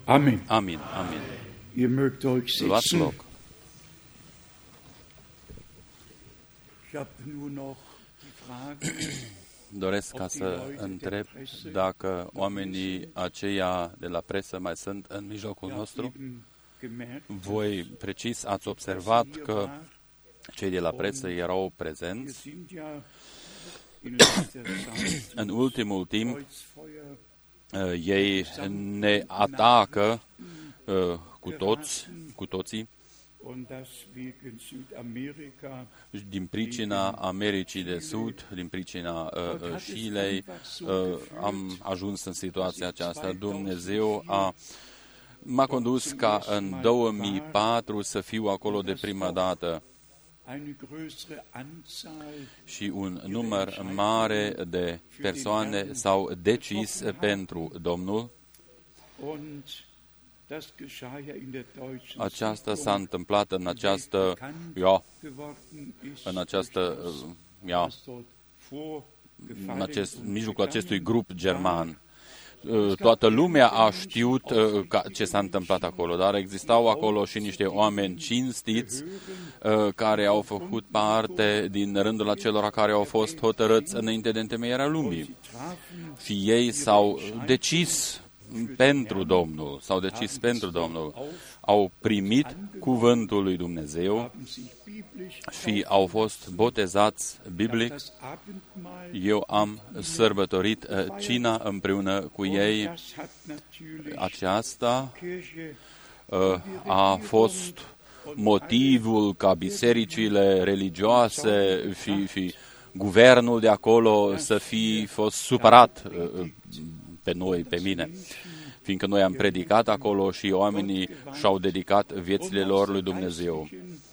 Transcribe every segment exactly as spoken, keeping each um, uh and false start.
Amen. Amin, amin. Ihr mögt euch Luați sitzen. loc. Ich habe nur noch die Frage, Doresc ca să întreb dacă oamenii aceia de la presă mai sunt în mijlocul nostru. eben gemerkt, Voi precis ați observat hier că war, cei de la presă erau wir prezenți. sind ja in letzter Zeit În ultimul timp, Kreuzfeuer uh, ei ne atacă uh, cu toți, cu toții, und das wegen Südamerika din pricina Americii de Sud, din pricina uh, uh, Chilei, uh, am ajuns în situația aceasta. Dumnezeu a m-a condus ca în două mii patru să fiu acolo de prima dată eine größere Anzahl și un număr mare de persoane s-au decis pentru Domnul. und das geschah ja in der deutschen Aceasta s-a Siedlung, întâmplat în această, bekannt ja, geworden ist în această, durch das, uh, ja, was dort în vorgefallen acest und mijlocul acestui gegangen grup german. Uh, Toată lumea a știut uh, ca- ce s-a întâmplat acolo, dar existau acolo și niște oameni cinstiți uh, care au făcut parte din rândul acelora care au fost hotărâți înainte de întemeierea lumii. trafen Și ei s-au decis pentru Domnul, s-au decis pentru Domnul, au primit cuvântul lui Dumnezeu haben sich biblisch și au fost botezați biblic. das Abendmahl Eu am sărbătorit uh, cina împreună cu ei. das hat natürlich Aceasta Kirche uh, a fost motivul ca bisericile religioase și, și guvernul de acolo să fi fost supărat uh, pe noi, pe mine, fiindcă noi am predicat acolo și oamenii și-au dedicat viețile lor lui Dumnezeu.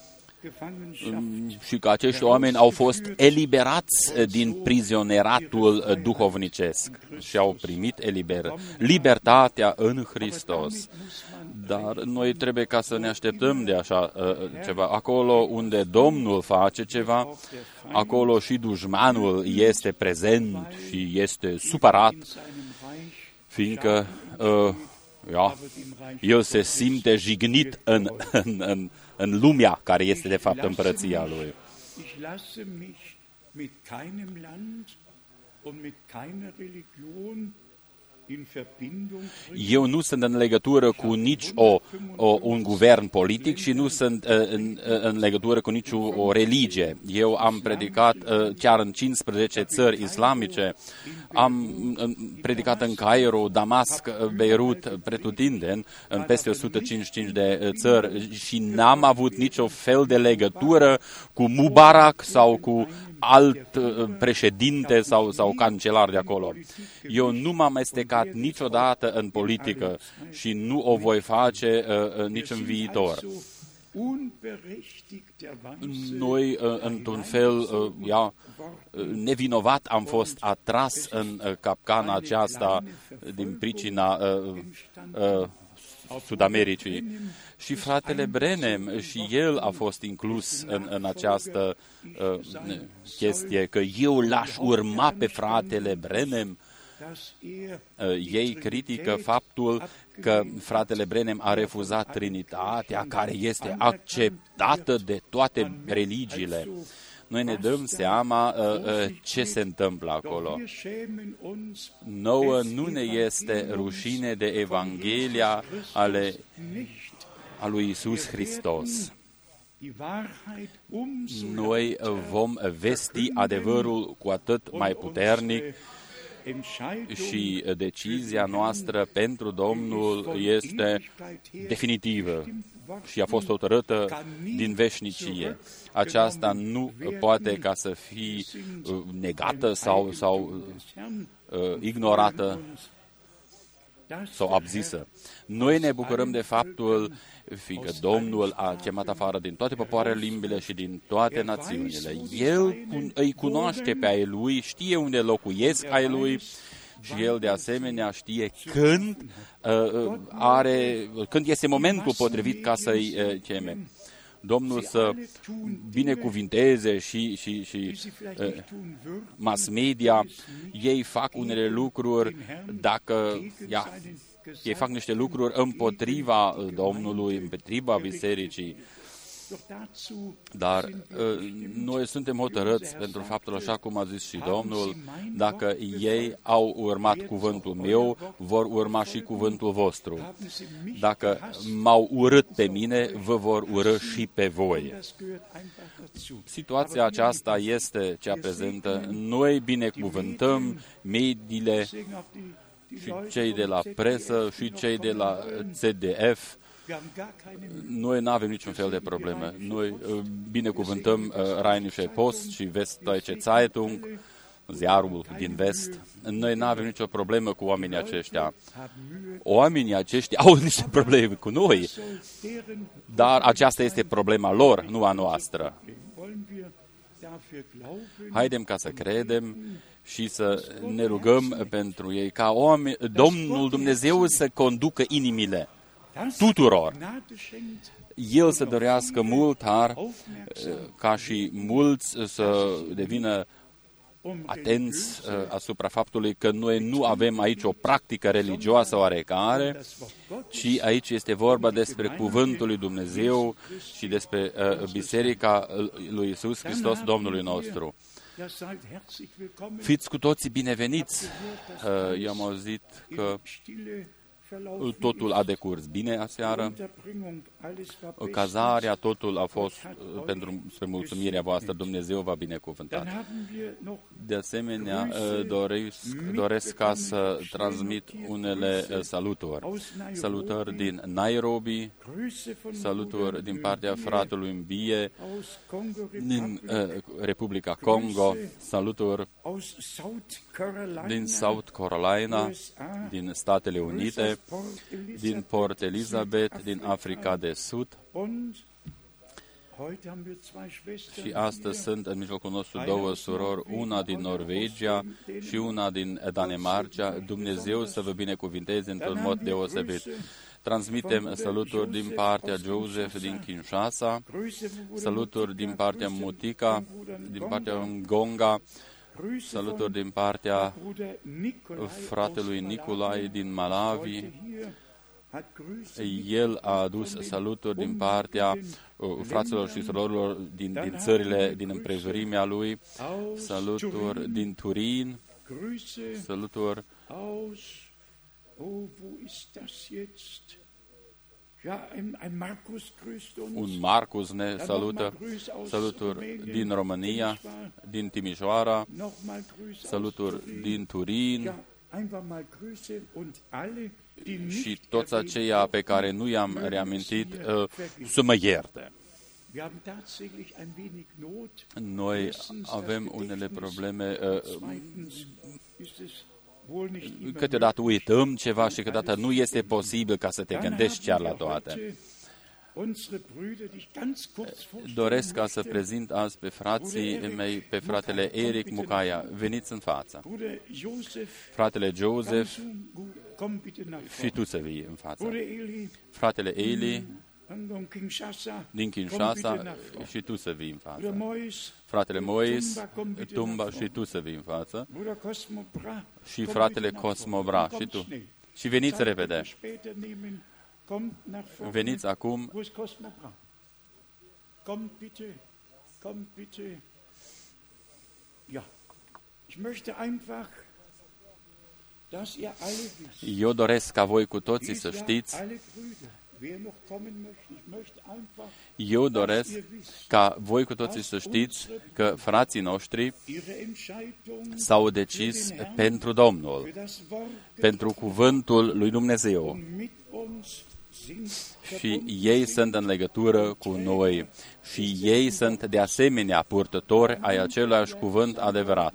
Și că acești oameni au fost eliberați din prizoneratul duhovnicesc și au primit eliber, libertatea în Hristos. Dar noi trebuie ca să ne așteptăm de așa uh, ceva. Acolo unde Domnul face ceva, acolo și dușmanul este prezent și este supărat, fiindcă uh, ja, el se simte jignit în, în, în, în lumea care este de fapt împărăția lui. Ich lasse mich mit keinem Land und mit keiner Religion in Verbindung bringen. Eu nu sunt în legătură cu nici o, o, un guvern politic și nu sunt uh, în, în legătură cu nici o, o religie. Eu am predicat uh, chiar în cincisprezece țări islamice, am uh, predicat în Cairo, Damasc, uh, Beirut, pretutindeni, în peste o sută cincizeci și cinci de uh, țări și n-am avut nicio fel de legătură cu Mubarak sau cu alt uh, președinte sau, sau cancelar de acolo. Eu nu m-am amestecat niciodată în politică și nu o voi face uh, nici în viitor. Noi, uh, într-un fel, uh, ja, nevinovat am fost atras în uh, capcana aceasta din pricina uh, uh, Sud-Americii. Și fratele Brenem, și el a fost inclus în, în această uh, chestie, că eu l-aș urma pe fratele Brenem. Uh, ei critică faptul că fratele Brenem a refuzat Trinitatea, care este acceptată de toate religiile. Noi ne dăm seama uh, uh, ce se întâmplă acolo. Nouă nu ne este rușine de Evanghelia ale a lui Iisus Hristos. Noi vom vesti adevărul cu atât mai puternic și decizia noastră pentru Domnul este definitivă și a fost hotărâtă din veșnicie. Aceasta nu poate ca să fie negată sau, sau uh, ignorată sau abzisă. Noi ne bucurăm de faptul fiindcă Domnul a chemat afară din toate popoarele, limbile și din toate națiunile. El îi cunoaște pe ai Lui, știe unde locuiesc ai Lui și El de asemenea știe când, uh, are, când este momentul potrivit ca să-i uh, cheme. Domnul să binecuvinteze și, și, și uh, mass media, ei fac unele lucruri dacă, ia, ei fac niște lucruri împotriva Domnului, împotriva bisericii. Dar noi suntem hotărâți pentru faptul, așa cum a zis și Domnul, dacă ei au urmat cuvântul meu, vor urma și cuvântul vostru. Dacă m-au urât pe mine, vă vor urâ și pe voi. Situația aceasta este cea prezentă. Noi binecuvântăm mediile și cei de la presă și cei de la C D F. Noi nu avem niciun fel de probleme. Noi binecuvântăm Rheinische Post și Westdeutsche Zeitung, ziarul din vest. Noi nu avem nicio problemă cu oamenii aceștia. Oamenii aceștia au niște probleme cu noi, dar aceasta este problema lor, nu a noastră. Haidem ca să credem și să ne rugăm pentru ei, ca oameni, Domnul Dumnezeu să conducă inimile tuturor. El să dorească mult har, ca și mulți să devină atenți asupra faptului că noi nu avem aici o practică religioasă oarecare, ci aici este vorba despre cuvântul lui Dumnezeu și despre Biserica lui Iisus Hristos, Domnului nostru. Fiți cu toții bineveniți. Eu am auzit că totul a decurs bine aseară, cazarea, totul a fost pentru spre mulțumirea voastră, Dumnezeu v-a binecuvântat. De asemenea, doresc, doresc ca să transmit unele saluturi. Salutări din Nairobi, saluturi din partea fratelui Mbie, din Republica Congo, saluturi din South Carolina, din Statele Unite, din Port Elizabeth, din Africa de Sud. Și astăzi sunt în mijlocul nostru două surori, una din Norvegia și una din Danemarca. Dumnezeu să vă binecuvinteze într-un mod deosebit. Transmitem saluturi din partea Joseph din Kinshasa, saluturi din partea Mutika, din partea Ngonga, saluturi din partea fratelui Nicolai din Malawi. El a adus saluturi din partea fraților și surorilor din, din țările din împrejurimea lui, saluturi din Turin, saluturi un Marcus ne salută, saluturi din România, din Timișoara, saluturi din Turin și toți aceia pe care nu i-am reamintit să mă ierte. Noi avem unele probleme, câteodată uităm ceva și câteodată nu este posibil ca să te gândești chiar la toate. Doresc ca să prezint azi pe frații mei, pe fratele Eric Mucaia. Veniți în față. Fratele Joseph, și tu să vii în față. Fratele Eli, din Kinshasa, și tu să vii în față. Fratele Mois, Tumba, și tu să vii în față. Și fratele Cosmobra, și tu. Și veniți repede. Veniți acum. Eu doresc ca voi cu toții să știți, eu doresc ca voi cu toții să știți că frații noștri s-au decis pentru Domnul, pentru cuvântul lui Dumnezeu. Și ei sunt în legătură cu noi și ei sunt de asemenea purtători ai aceluiași cuvânt adevărat.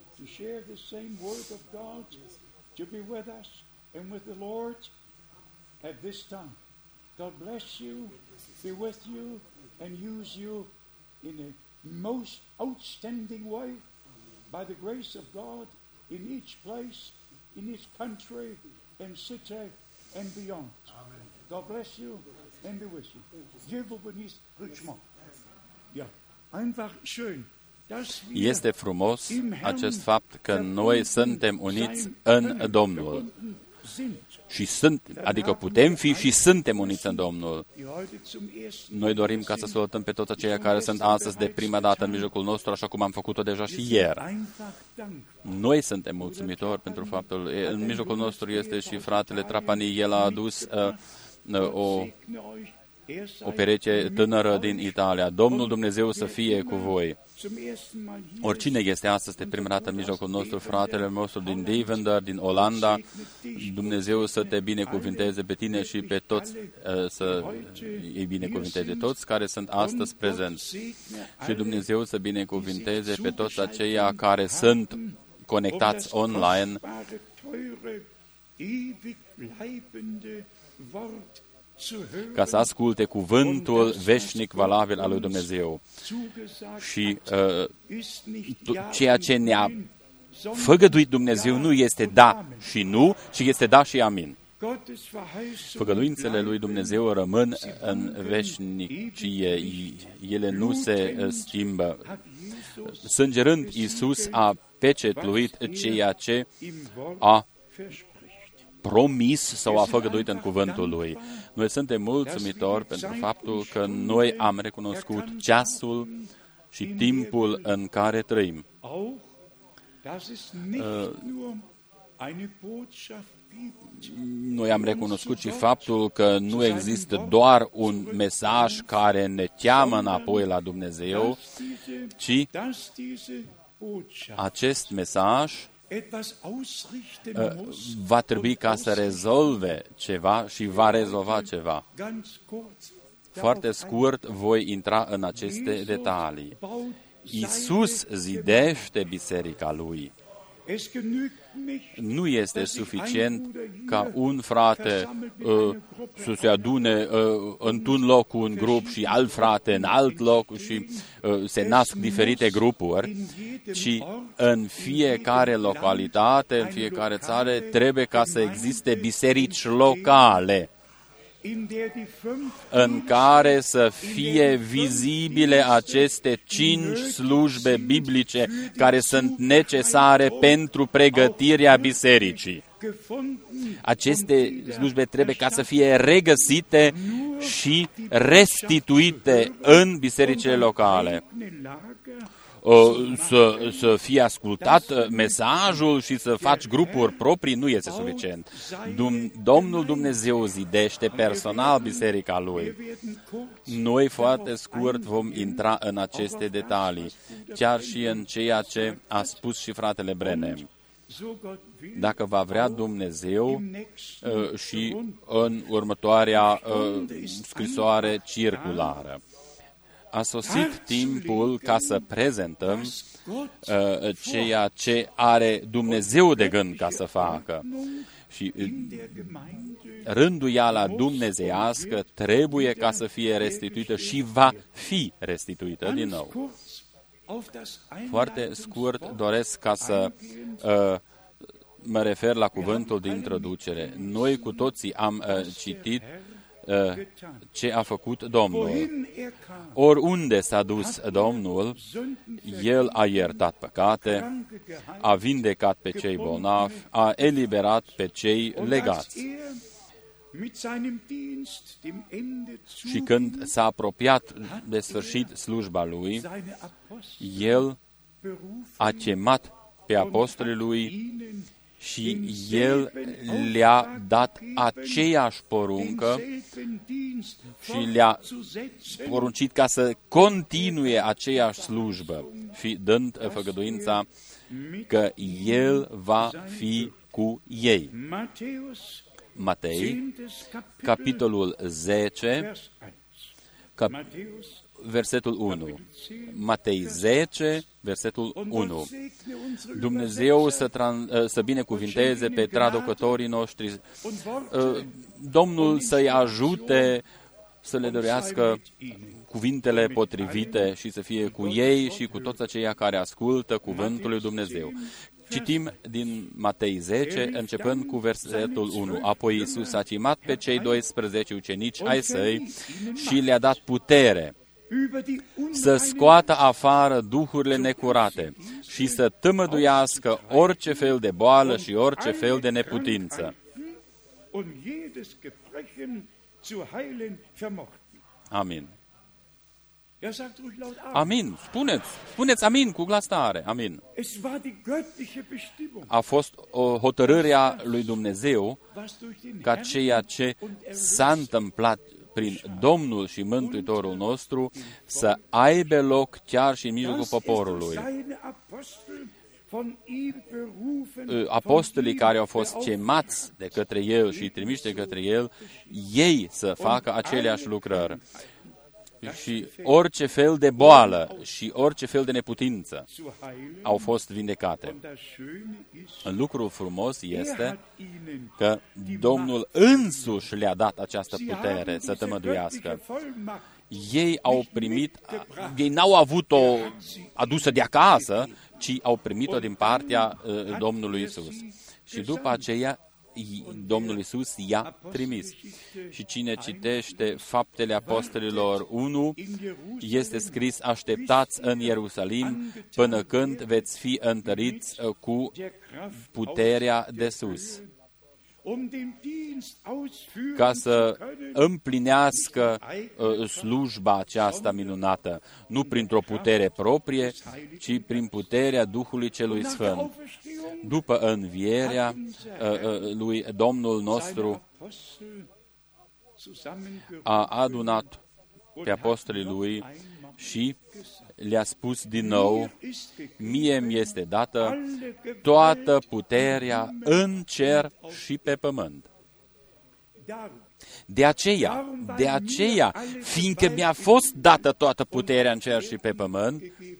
God bless you, be with you, and use you in a most outstanding way by the grace of God in each place, in each country and city and beyond. Amen. God bless you and be with you. Hier wo wir nicht rutschmo. Ja, einfach schön. Este frumos acest fapt că noi suntem uniți în Domnul. Și sunt, adică putem fi și suntem uniți în Domnul. Noi dorim ca să salutăm pe toți aceia care sunt astăzi de prima dată în mijlocul nostru, așa cum am făcut-o deja și ieri. Noi suntem mulțumitori pentru faptul, în mijlocul nostru este și fratele Trapani, el a adus uh, o, o pereche tânără din Italia. Domnul Dumnezeu să fie cu voi. Oricine este astăzi de prima dată în mijlocul nostru, fratele nostru din Deventer, din Olanda, Dumnezeu să te binecuvinteze pe tine și pe toți, să îi binecuvinteze toți care sunt astăzi prezenți. Și Dumnezeu să binecuvinteze pe toți aceia care sunt conectați online, ca să asculte cuvântul veșnic valabil al lui Dumnezeu. Și uh, ceea ce ne-a făgăduit Dumnezeu nu este da și nu, ci este da și amin. Făgăduințele lui Dumnezeu rămân în veșnicie, ele nu se schimbă. Sângerând, Iisus a pecetluit ceea ce a promis sau a făgăduit în cuvântul Lui. Noi suntem mulțumitori pentru faptul că noi am recunoscut ceasul și timpul în care trăim. Noi am recunoscut și faptul că nu există doar un mesaj care ne cheamă înapoi la Dumnezeu, ci acest mesaj va trebui ca să rezolve ceva și va rezolva ceva. Foarte scurt voi intra în aceste detalii. Iisus zidește biserica Lui. Nu este suficient ca un frate uh, să se adune uh, într-un loc cu un grup și alt frate în alt loc și uh, se nasc diferite grupuri, ci în fiecare localitate, în fiecare țară, trebuie ca să existe biserici locale în care să fie vizibile aceste cinci slujbe biblice care sunt necesare pentru pregătirea bisericii. Aceste slujbe trebuie ca să fie regăsite și restituite în bisericile locale. Să, să fie ascultat mesajul și să faci grupuri proprii nu este suficient. Domnul Dumnezeu zidește personal biserica Lui. Noi foarte scurt vom intra în aceste detalii, chiar și în ceea ce a spus și fratele Brenem. Dacă va vrea Dumnezeu și în următoarea scrisoare circulară. A sosit timpul ca să prezentăm uh, ceea ce are Dumnezeu de gând ca să facă. Și uh, rânduiala dumnezeiască trebuie ca să fie restituită și va fi restituită din nou. Foarte scurt doresc ca să uh, mă refer la cuvântul de introducere. Noi cu toții am uh, citit ce a făcut Domnul. Oriunde s-a dus Domnul, El a iertat păcate, a vindecat pe cei bolnavi, a eliberat pe cei legați. Și când s-a apropiat de sfârșit slujba Lui, El a chemat pe apostolii Lui și El le-a dat aceeași poruncă și le-a poruncit ca să continue aceeași slujbă și dând făgăduința că El va fi cu ei. Matei, capitolul zece, cap- versetul unu. Matei zece, versetul unu. Dumnezeu să, tran- să binecuvinteze pe traducătorii noștri, Domnul să-i ajute să le dorească cuvintele potrivite și să fie cu ei și cu toți aceia care ascultă cuvântul lui Dumnezeu. Citim din Matei zece, începând cu versetul unu. Apoi Iisus a chemat pe cei doisprezece ucenici ai săi și le-a dat putere să scoată afară duhurile necurate și să tămăduiască orice fel de boală și orice fel de neputință. und jedes Gebrechen zu heilen vermochten. Amin. Er sagt ruhig laut Amen. Amin. Spuneți, spuneți amin cu glas tare. Amin. Es war die göttliche Bestimmung, A fost o hotărârea lui Dumnezeu was durch den ca Herrn ceea ce s-a întâmplat prin Domnul și Mântuitorul nostru să aibă loc chiar și în mijlocul poporului. Apostolii care au fost chemați de către El și trimiși de către El, ei să facă aceleași lucrări. Și orice fel de boală și orice fel de neputință au fost vindecate. Lucrul frumos este că Domnul însuși le-a dat această putere să tămăduiască. Ei au primit, ei n-au avut-o adusă de acasă, ci au primit-o din partea uh, Domnului Iisus. Și după aceea Domnul Iisus i-a trimis. Și cine citește Faptele Apostolilor unu, este scris: așteptați în Ierusalim până când veți fi întăriți cu puterea de sus, ca să împlinească uh, slujba aceasta minunată, nu printr-o putere proprie, ci prin puterea Duhului Celui Sfânt. După învierea uh, uh, lui Domnul nostru a adunat pe apostolii lui și le-a spus din nou: mie mi este dată toată puterea în cer și pe pământ. De aceea, de aceea, fiindcă mi-a fost dată toată puterea în cer și pe pământ,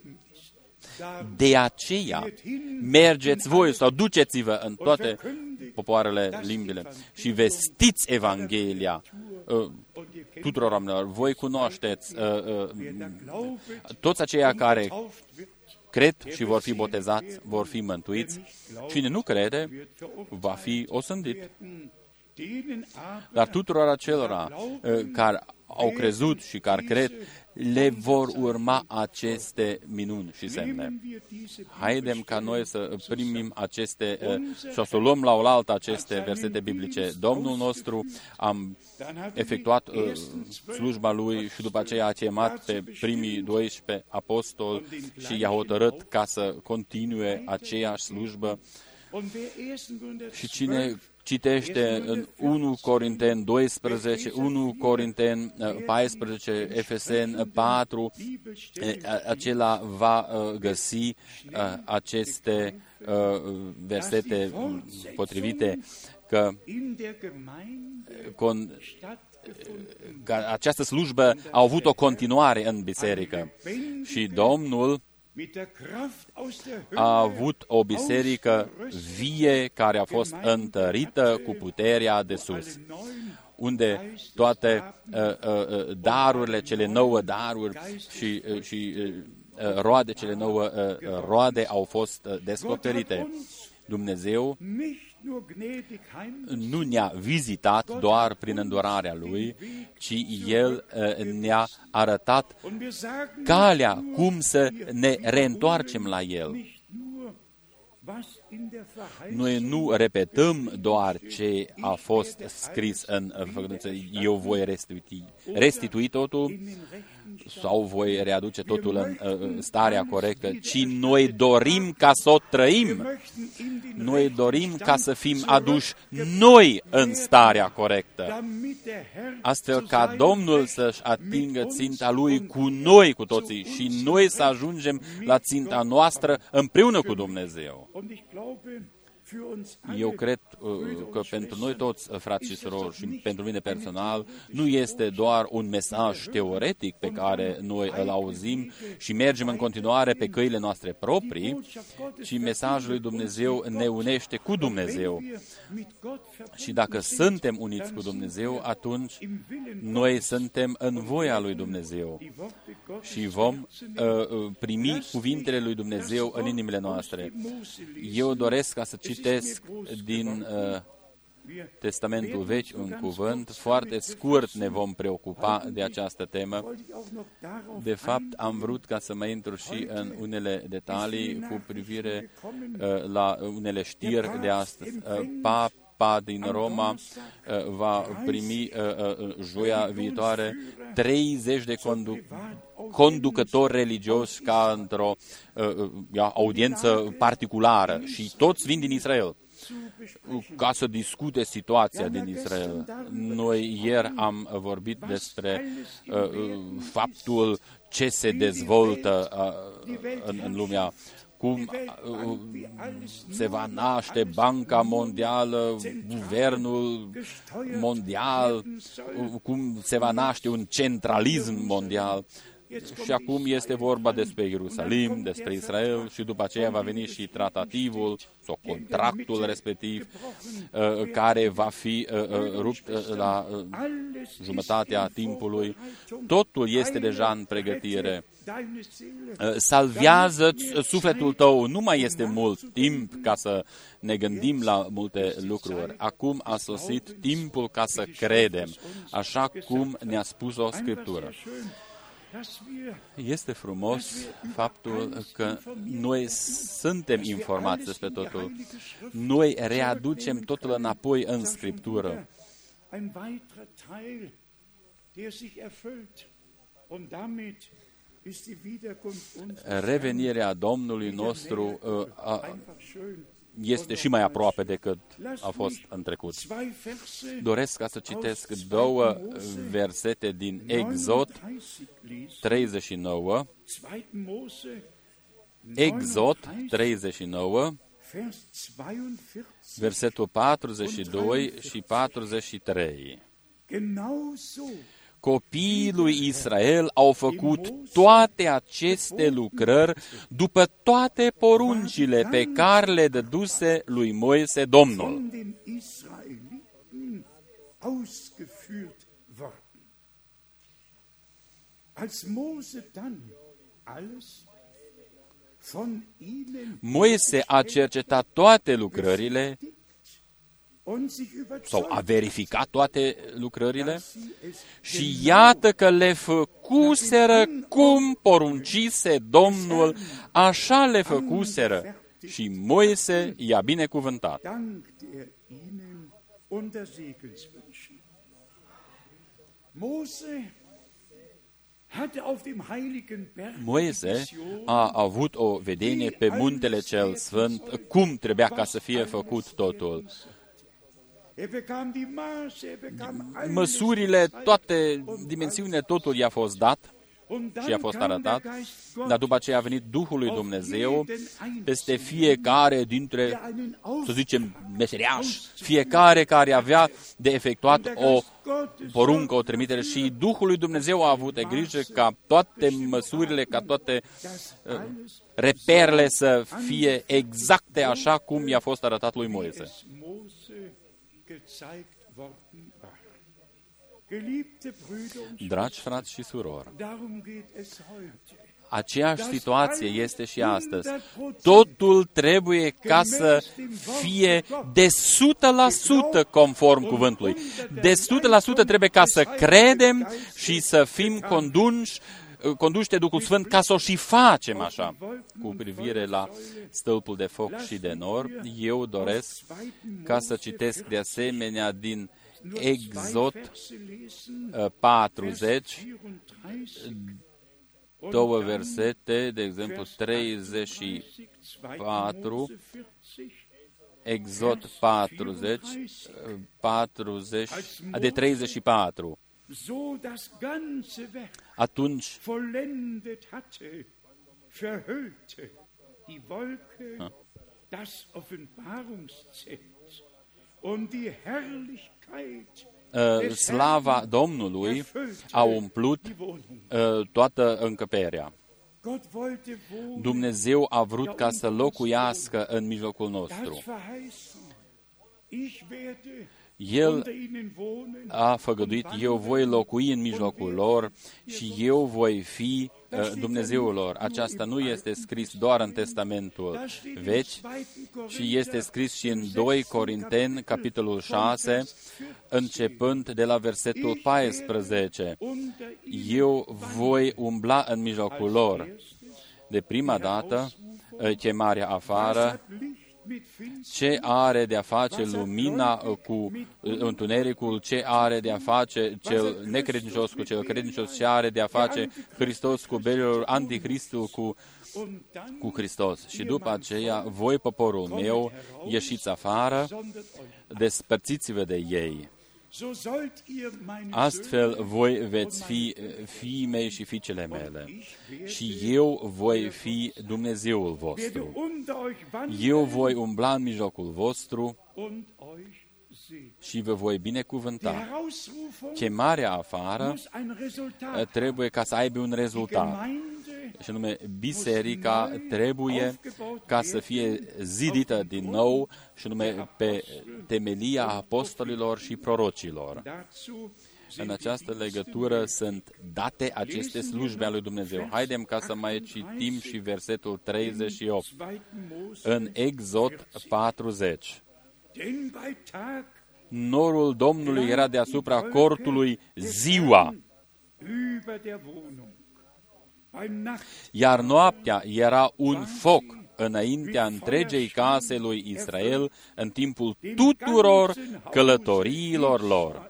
de aceea mergeți voi sau duceți-vă în toate popoarele, limbile și vestiți Evanghelia uh, tuturor oamenilor. Voi cunoașteți uh, uh, toți aceia care cred și vor fi botezați, vor fi mântuiți. Cine nu crede, va fi osândit. Dar tuturor acelora uh, care au crezut și care cred, le vor urma aceste minuni și semne. Haidem ca noi să primim aceste, și să luăm la oaltă aceste versete biblice. Domnul nostru am efectuat uh, slujba Lui și după aceea a chemat pe primii doisprezece apostoli și i-a hotărât ca să continue aceeași slujbă. Și cine citește în unu Corinteni doisprezece, unu Corinteni paisprezece, Efeseni patru, acela va găsi aceste versete potrivite, că, con, că această slujbă a avut o continuare în biserică și Domnul a avut o biserică vie care a fost întărită cu puterea de sus, unde toate uh, uh, darurile, cele nouă daruri și, uh, și uh, roade, cele nouă uh, roade au fost uh, descoperite. Dumnezeu nu ne-a vizitat doar prin îndurarea Lui, ci El uh, ne-a arătat calea cum să ne reîntoarcem la El. Noi nu repetăm doar ce a fost scris în făgăduință, eu voi restitui, restitui totul sau voi readuce totul în uh, starea corectă, ci noi dorim ca să o trăim. Noi dorim ca să fim aduși noi în starea corectă, astfel ca Domnul să-și atingă ținta Lui cu noi, cu toții, și noi să ajungem la ținta noastră împreună cu Dumnezeu. Eu cred uh, că pentru noi toți, frați și surori, și pentru mine personal, nu este doar un mesaj teoretic pe care noi îl auzim și mergem în continuare pe căile noastre proprii, ci mesajul lui Dumnezeu ne unește cu Dumnezeu. Și dacă suntem uniți cu Dumnezeu, atunci noi suntem în voia lui Dumnezeu și vom uh, primi cuvintele lui Dumnezeu în inimile noastre. Eu doresc ca să citesc din uh, Testamentul Vechi un cuvânt. Foarte scurt ne vom preocupa de această temă. De fapt, am vrut ca să mai intru și în unele detalii cu privire uh, la unele știri de astăzi. Uh, pap, Papa din Roma va primi joia viitoare treizeci de condu- conducători religioși ca într-o uh, audiență particulară și toți vin din Israel ca să discute situația din Israel. Noi ieri am vorbit despre uh, faptul ce se dezvoltă uh, în, în lumea, cum uh, se va naște Banca Mondială, Guvernul Mondial, uh, cum se va naște un centralism mondial. Și acum este vorba despre Ierusalim, despre Israel și după aceea va veni și tratativul sau contractul respectiv care va fi rupt la jumătatea timpului. Totul este deja în pregătire. Salvează sufletul tău, nu mai este mult timp ca să ne gândim la multe lucruri. Acum a sosit timpul ca să credem, așa cum ne-a spus-o Scriptură. Este frumos faptul că noi suntem informați despre totul. Noi readucem totul înapoi în Scriptură. Revenirea Domnului nostru uh, este și mai aproape decât a fost în trecut. Doresc ca să citesc două versete din Exod treizeci și nouă. Exod treizeci și nouă, versetul patruzeci și doi și patruzeci și trei. Copiii lui Israel au făcut toate aceste lucrări după toate poruncile pe care le dăduse lui Moise Domnul. Moise a cercetat toate lucrările sau a verificat toate lucrările și iată că le făcuseră cum poruncise Domnul, așa le făcuseră și Moise i-a binecuvântat. Moise a avut o vedenie pe muntele cel sfânt, cum trebuia ca să fie făcut totul. Măsurile, toate dimensiunile, totul i-a fost dat și i-a fost arătat, dar după aceea a venit Duhul lui Dumnezeu peste fiecare dintre, să zicem, meseriași, fiecare care avea de efectuat o poruncă, o trimitere și Duhul lui Dumnezeu a avut de grijă ca toate măsurile, ca toate uh, reperele să fie exacte așa cum i-a fost arătat lui Moise. Dragi frați și surori, aceeași situație este și astăzi. Totul trebuie ca să fie de o sută la sută conform cuvântului. De o sută la sută trebuie ca să credem și să fim conduși conduși de Duhul Sfânt ca să o și facem așa. Cu privire la stâlpul de foc și de nor, eu doresc ca să citesc de asemenea din Exod patruzeci, două versete, de exemplu treizeci și patru, Exod patruzeci, patruzeci, de treizeci și patru. Atunci uh, slava Domnului a umplut uh, toată încăperea. Dumnezeu a vrut ca să locuiască în mijlocul nostru. El a făgăduit, eu voi locui în mijlocul lor și eu voi fi uh, Dumnezeul lor. Aceasta nu este scris doar în Testamentul Vechi, ci este scris și în doi Corinteni, capitolul șase, începând de la versetul paisprezece. Eu voi umbla în mijlocul lor. De prima dată, chemarea afară, ce are de a face lumina cu întunericul, ce are de a face cel necredincios cu cel credincios, ce are de a face Hristos cu belul, Anticristul cu, cu Hristos. Și după aceea, voi, poporul meu, ieșiți afară, despărțiți-vă de ei. Astfel voi veți fi fiii mei și fiicele mele și eu voi fi Dumnezeul vostru. Eu voi umbla în mijlocul vostru și vă voi binecuvânta. Chemarea afară trebuie ca să aibă un rezultat. Și anume, biserica trebuie ca să fie zidită din nou, și anume pe temelia apostolilor și prorocilor. În această legătură sunt date aceste slujbe ale lui Dumnezeu. Haidem ca să mai citim și versetul treizeci și opt. În Exod patruzeci. Norul Domnului era deasupra cortului ziua, iar noaptea era un foc înaintea întregei case lui Israel în timpul tuturor călătoriilor lor.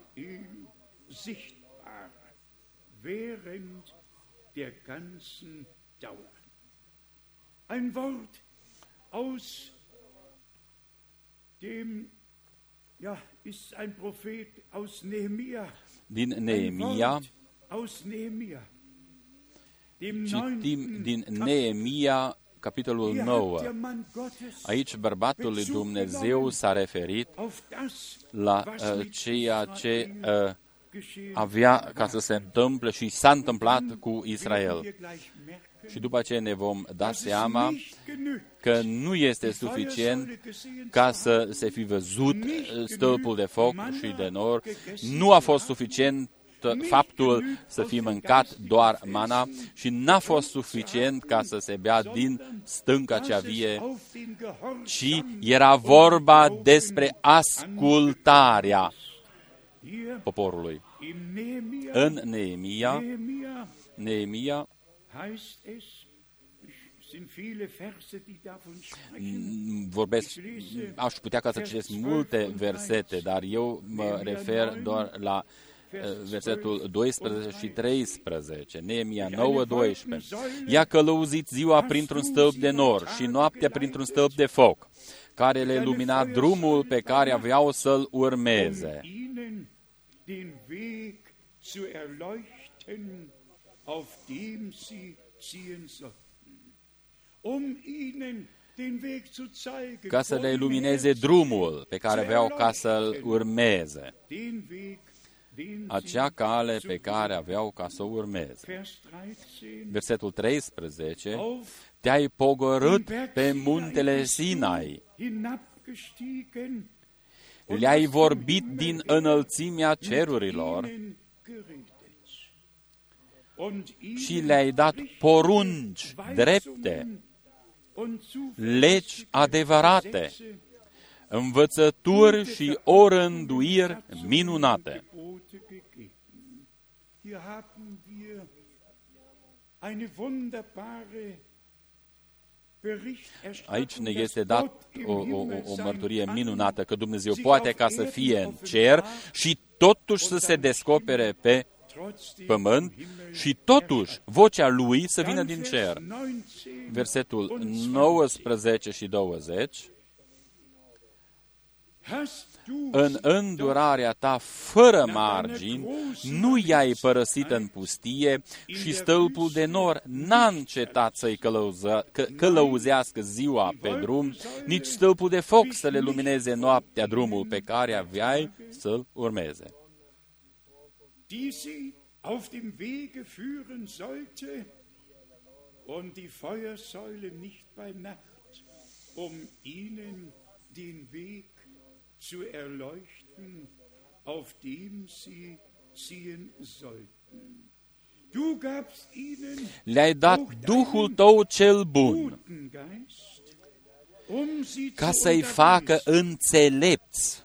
Ein Wort aus dem, ja, ist ein Prophet aus Nehemia. Din Neemia, aus Nehemia. Citim din Neemia, capitolul nouă. Aici bărbatul lui Dumnezeu s-a referit la uh, ceea ce uh, avea ca să se întâmple și s-a întâmplat cu Israel. Și după aceea ne vom da seama că nu este suficient ca să se fi văzut stâlpul de foc și de nor, nu a fost suficient faptul să fi mâncat doar mana și n-a fost suficient ca să se bea din stânca cea vie, ci era vorba despre ascultarea poporului. În Neemia, Neemia vorbesc, aș putea ca să citesc multe versete, dar eu mă refer doar la versetul doisprezece și treisprezece, Neemia nouă, doisprezece. I-a călăuzit ziua printr-un stâlp de nor și noaptea printr-un stâlp de foc, care le lumina drumul pe care aveau să-l urmeze. Ca să le lumineze drumul pe care aveau ca să-l urmeze. Acea cale pe care aveau ca să o urmeze. Versetul treisprezece. Te-ai pogorât pe muntele Sinai. Le-ai vorbit din înălțimea cerurilor și le-ai dat porunci drepte, legi adevărate, învățături și orânduiri minunate. Aici ne este dat o, o, o mărturie minunată că Dumnezeu poate ca să fie în cer și totuși să se descopere pe pământ și totuși vocea Lui să vină din cer. Versetul nouăsprezece și douăzeci. În îndurarea ta fără margini, nu i-ai părăsit în pustie și stâlpul de nor n-a încetat să-i călăuză, că, călăuzească ziua pe drum, nici stâlpul de foc să le lumineze noaptea drumul pe care aveai să-l urmeze. Auf dem Wege führen sollte und die Feuersäule nicht bei Nacht, um ihnen den Weg zu erleuchten, auf dem sie ziehen sollten. Du gabst ihnen Le-ai dat Duhul tău cel bun, ca să-i facă înțelepți.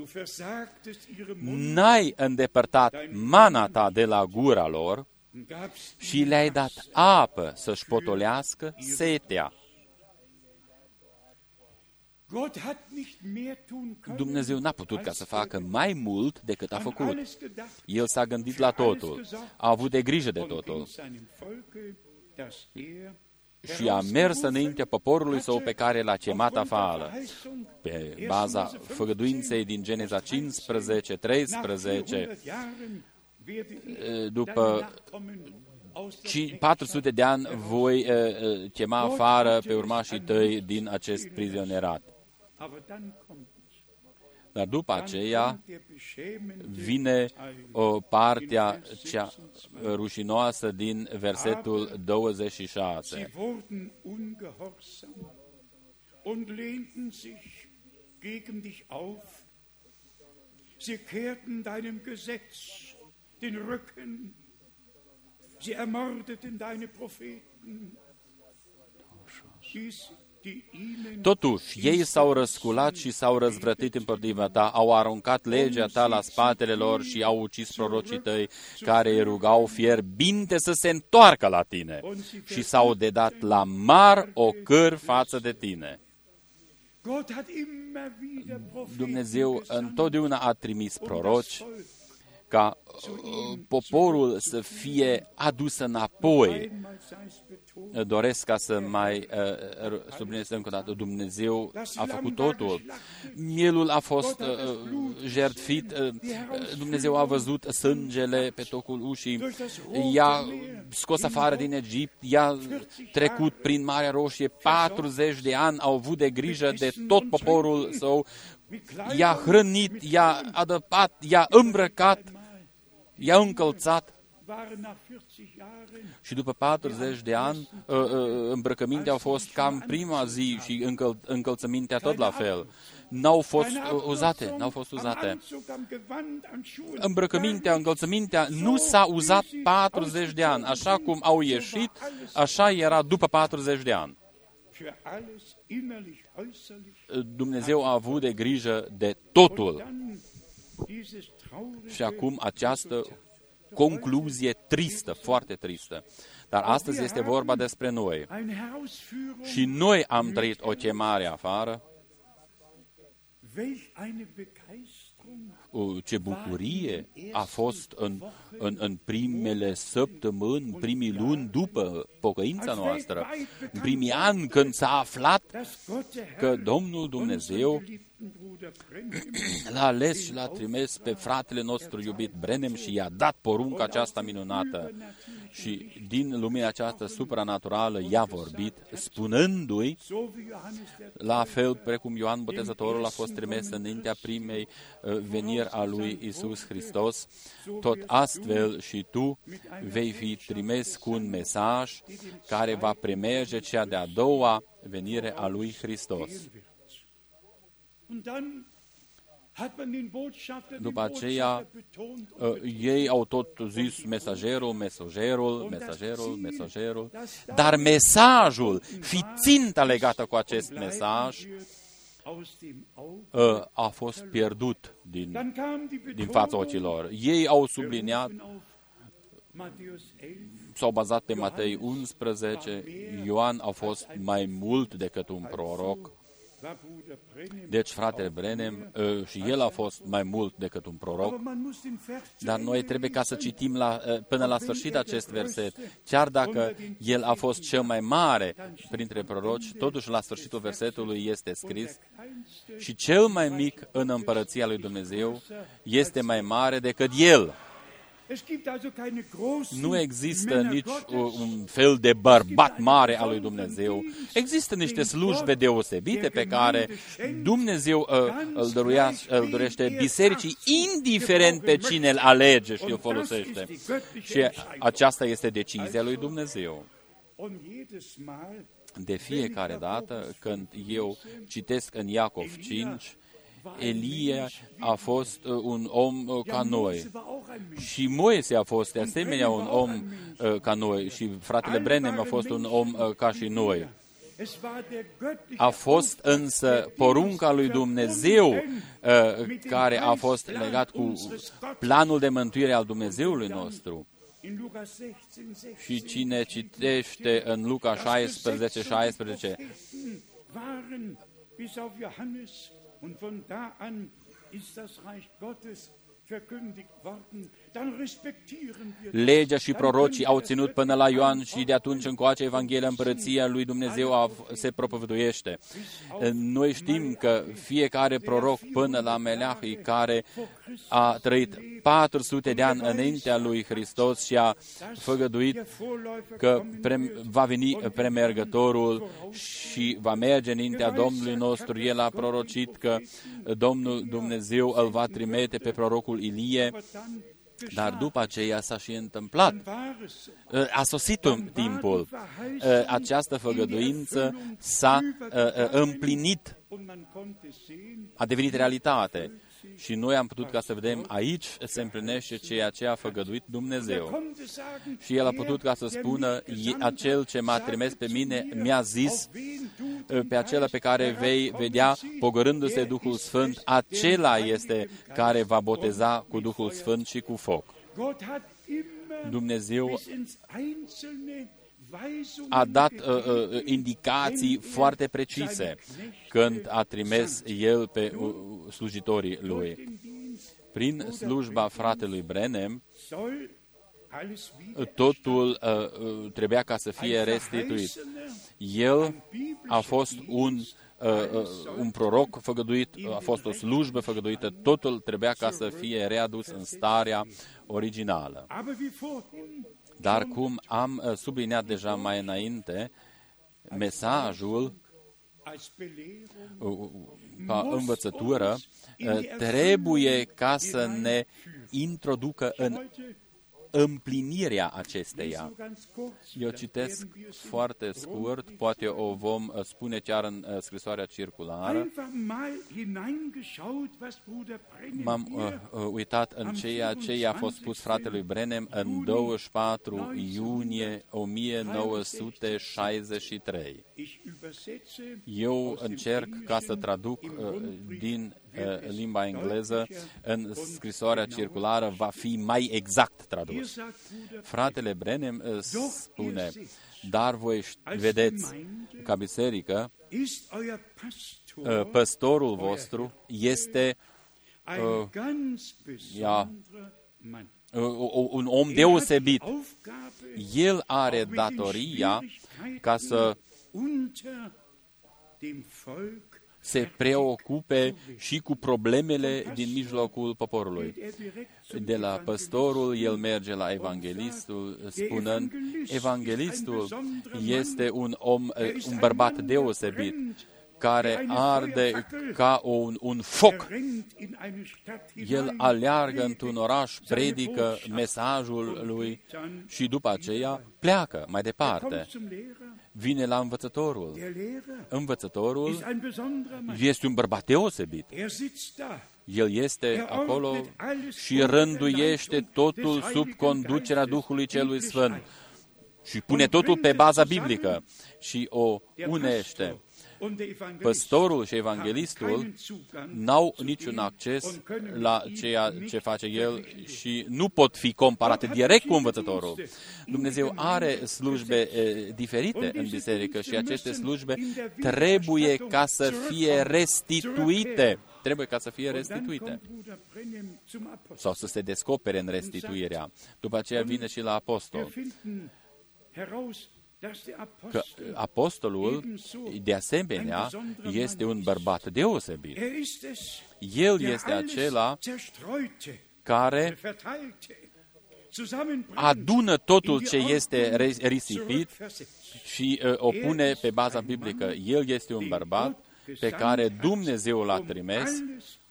N-ai îndepărtat mana ta de la gura lor și le-ai dat apă să-și potolească setea. Dumnezeu n-a putut ca să facă mai mult decât a făcut. El s-a gândit la totul, a avut de grijă de totul și a mers înaintea poporului său pe care l-a chemat afară. Pe baza făgăduinței din Geneza cincisprezece, treisprezece, după patru sute de ani voi chema afară pe urmașii tăi din acest prizionerat. Dar după aceea vine o partea cea rușinoasă din versetul douăzeci și șase. Sie kehrten deinem Gesetz den Rücken, sie ermordeten deine Propheten. Totuși, ei s-au răsculat și s-au răzvrătit împotriva ta, au aruncat legea ta la spatele lor și au ucis prorocii tăi care îi rugau fierbinte să se întoarcă la tine și s-au dedat la mar ocâr față de tine. Dumnezeu întotdeauna a trimis proroci ca poporul să fie adus înapoi. Doresc ca să mai uh, subliniez încă o dată, Dumnezeu a făcut totul. Mielul a fost uh, jertfit, uh, Dumnezeu a văzut sângele pe tocul ușii, i-a scos afară din Egipt, i-a trecut prin Marea Roșie, patruzeci de ani au avut de grijă de tot poporul său, i-a hrănit, i-a adăpat, i-a îmbrăcat, i-a încălțat. Și după patruzeci de ani, îmbrăcămintea au fost cam prima zi și încăl- încălțămintea tot la fel. N-au fost uzate, n-au fost uzate. Îmbrăcămintea, încălțămintea nu s-a uzat patruzeci de ani. Așa cum au ieșit, așa era după patruzeci de ani. Dumnezeu a avut de grijă de totul. Și acum această concluzie tristă, foarte tristă. Dar astăzi este vorba despre noi. Și noi am trăit o chemare afară. Ce bucurie a fost în, în, în primele săptămâni, primii luni după pocăința noastră, în primii ani când s-a aflat că Domnul Dumnezeu l-a ales și l-a trimis pe fratele nostru iubit Branham și i-a dat porunca aceasta minunată. Și din lumea aceasta supranaturală i-a vorbit, spunându-i, la fel precum Ioan Botezătorul a fost trimis înaintea primei veniri a lui Iisus Hristos, tot astfel și tu vei fi trimis cu un mesaj care va primerge cea de-a doua venire a lui Hristos. După aceea, ei au tot zis mesagerul, mesagerul, mesagerul, mesagerul, dar mesajul, fi ținta legată cu acest mesaj, a fost pierdut din, din fața ochilor. Ei au subliniat, s-au bazat pe Matei unsprezece, Ioan a fost mai mult decât un proroc. Deci, fratele Branham, și el a fost mai mult decât un proroc, dar noi trebuie ca să citim la, până la sfârșit acest verset. Chiar dacă el a fost cel mai mare printre proroci, totuși la sfârșitul versetului este scris: și cel mai mic în împărăția lui Dumnezeu este mai mare decât el. Nu există nici un fel de bărbat mare al lui Dumnezeu. Există niște slujbe deosebite pe care Dumnezeu îl, dăruia, îl dorește bisericii, indiferent pe cine îl alege și îl folosește. Și aceasta este decizia lui Dumnezeu. De fiecare dată când eu citesc în Iacov cinci, Elia a fost un om ca noi și Moise a fost de asemenea un om ca noi și fratele Branham a fost un om ca și noi. A fost însă porunca lui Dumnezeu care a fost legat cu planul de mântuire al Dumnezeului nostru. Și cine citește în Luca șaisprezece, șaisprezece, bis auf Johannes, und von da an ist das Reich Gottes verkündigt worden. Dann respektieren wir. Legea și prorocii au ținut până la Ioan și de atunci încoace Evanghelia Împărăția lui Dumnezeu a, se propovăduiește. Noi știm că fiecare proroc până la Meleahi, care a trăit patru sute de ani înaintea lui Hristos și a făgăduit că pre, va veni premergătorul și va merge înaintea Domnului nostru. El a prorocit că Domnul Dumnezeu îl va trimite pe prorocul Ilie, dar după aceea s-a și întâmplat. A sosit timpul. Această făgăduință s-a împlinit, a devenit realitate. Și noi am putut ca să vedem, aici se împlinește ceea ce a făgăduit Dumnezeu. Și el a putut ca să spună, acel ce m-a trimis pe mine mi-a zis, pe acela pe care vei vedea pogorându-se Duhul Sfânt, acela este care va boteza cu Duhul Sfânt și cu foc. Dumnezeu a dat uh, uh, indicații foarte precise când a trimis el pe uh, slujitorii lui. Prin slujba fratelui Branham, totul uh, uh, trebuia ca să fie restituit. El a fost un, uh, uh, un proroc făgăduit, a fost o slujbă făgăduită, totul trebuia ca să fie readus în starea originală. Dar cum am subliniat deja mai înainte, mesajul ca învățătură trebuie ca să ne introducă în împlinirea acesteia. Eu citesc foarte scurt, poate o vom spune chiar în scrisoarea circulară. M-am uh, uitat în ceea ce i-a fost spus fratelui Branham în douăzeci și patru iunie o mie nouă sute șaizeci și trei. Eu încerc ca să traduc uh, din uh, limba engleză, în scrisoarea circulară va fi mai exact tradus. Fratele Branham uh, spune, dar voi vedeți, ca biserică, uh, păstorul vostru este uh, ia, uh, un om deosebit. El are datoria ca să se preocupe și cu problemele din mijlocul poporului. De la păstorul, el merge la evanghelistul, spunând, evanghelistul este un om, un bărbat deosebit, care arde ca un, un foc. El aleargă într-un oraș, predică mesajul lui și după aceea pleacă mai departe. Vine la învățătorul. Învățătorul este un bărbat deosebit. El este acolo și rânduiește totul sub conducerea Duhului Celui Sfânt și pune totul pe baza biblică și o unește. Păstorul și evanghelistul n-au niciun acces la ceea ce face el și nu pot fi comparate direct cu învățătorul. Dumnezeu are slujbe e, diferite în biserică și aceste slujbe trebuie ca să fie restituite. Trebuie ca să fie restituite. Sau să se descopere în restituirea. După aceea vine și la apostol. Că apostolul, de asemenea, este un bărbat deosebit. El este acela care adună totul ce este risipit și uh, o pune pe baza biblică. El este un bărbat pe care Dumnezeu l-a trimis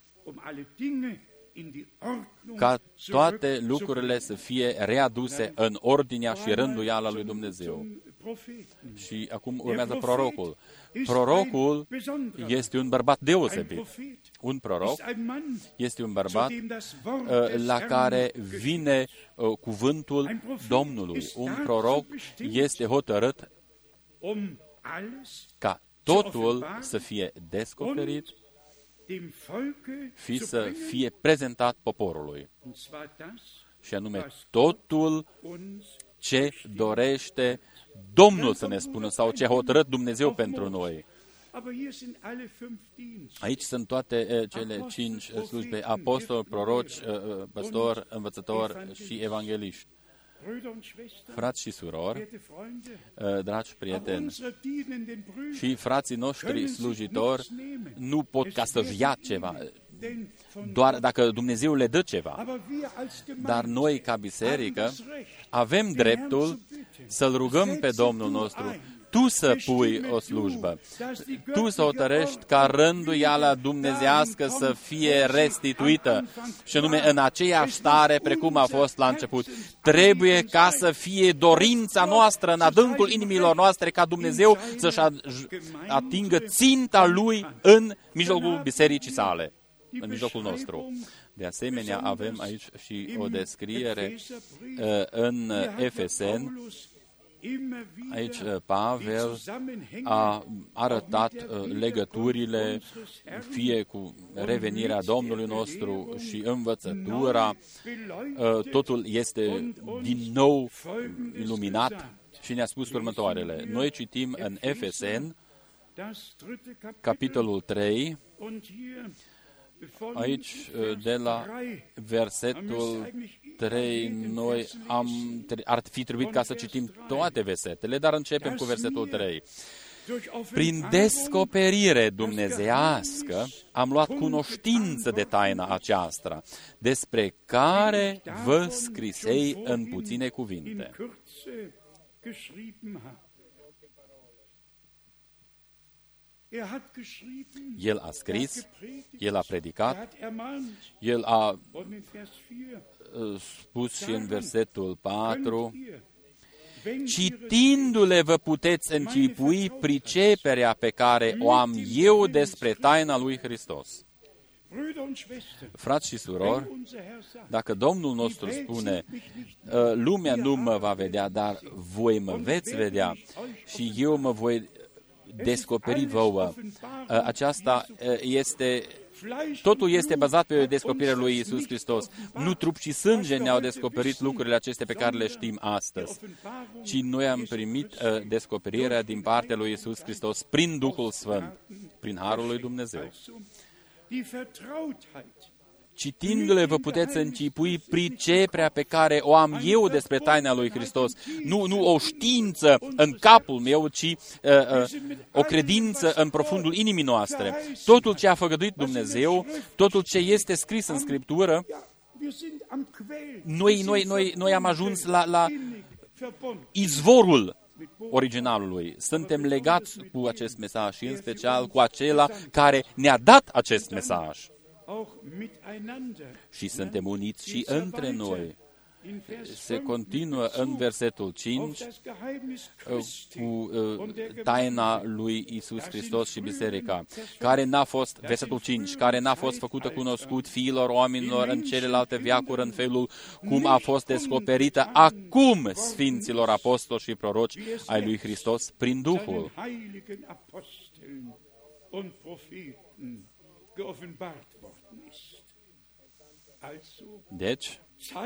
ca toate lucrurile să fie readuse în ordinea și rânduiala lui Dumnezeu. Și acum urmează prorocul. Prorocul este un bărbat deosebit. Un proroc este un bărbat uh, la care vine uh, cuvântul Domnului. Un proroc este hotărât ca totul să fie descoperit și să fie prezentat poporului. Și anume totul ce dorește Domnul să ne spună sau ce a hotărât Dumnezeu pentru noi. Aici sunt toate uh, cele cinci uh, slujbe, apostol, proroci, uh, păstor, învățător și evangeliști. Frați și surori, uh, dragi prieteni, și frații noștri slujitori nu pot ca să-și ia ceva, doar dacă Dumnezeu le dă ceva. Dar noi, ca biserică, avem dreptul să-L rugăm pe Domnul nostru, tu să pui o slujbă, tu să hotărăști ca rânduiala dumnezeiască să fie restituită, și anume în aceeași stare precum a fost la început. Trebuie ca să fie dorința noastră în adâncul inimilor noastre ca Dumnezeu să-și atingă ținta Lui în mijlocul bisericii sale, în mijlocul nostru. De asemenea, avem aici și o descriere uh, în Efeseni. Aici Pavel a arătat legăturile fie cu revenirea Domnului nostru și învățătura. Totul este din nou iluminat și ne-a spus următoarele. Noi citim în Efeseni, capitolul trei, aici de la versetul trei, noi am, ar fi trebuit ca să citim toate versetele, dar începem cu versetul trei. Prin descoperire dumnezeiască am luat cunoștință de taina aceasta, despre care vă scrisei în puține cuvinte. El a scris, el a predicat, el a spus și în versetul patru, citindu-le vă puteți închipui priceperea pe care o am eu despre taina lui Hristos. Frați și surori, dacă Domnul nostru spune, lumea nu mă va vedea, dar voi mă veți vedea și eu mă voi descoperi vouă. Aceasta este, totul este bazat pe descoperirea lui Iisus Hristos. Nu trup și sânge ne-au descoperit lucrurile acestea pe care le știm astăzi, ci noi am primit descoperirea din partea lui Iisus Hristos prin Duhul Sfânt, prin Harul lui Dumnezeu. Citindu-le vă puteți încipui priceperea pe care o am eu despre taina lui Hristos. Nu, nu o știință în capul meu, ci uh, uh, o credință în profundul inimii noastre. Totul ce a făgăduit Dumnezeu, totul ce este scris în Scriptură, noi, noi, noi, noi am ajuns la, la izvorul originalului. Suntem legați cu acest mesaj și în special cu acela care ne-a dat acest mesaj. Și suntem uniți și între noi. Se continuă în versetul cinci cu taina lui Iisus Hristos și biserica, care n-a fost, versetul cinci, care n-a fost făcută cunoscut fiilor oamenilor în celelalte veacuri în felul cum a fost descoperită acum sfinților apostoli și proroci ai lui Hristos prin Duhul. Deci,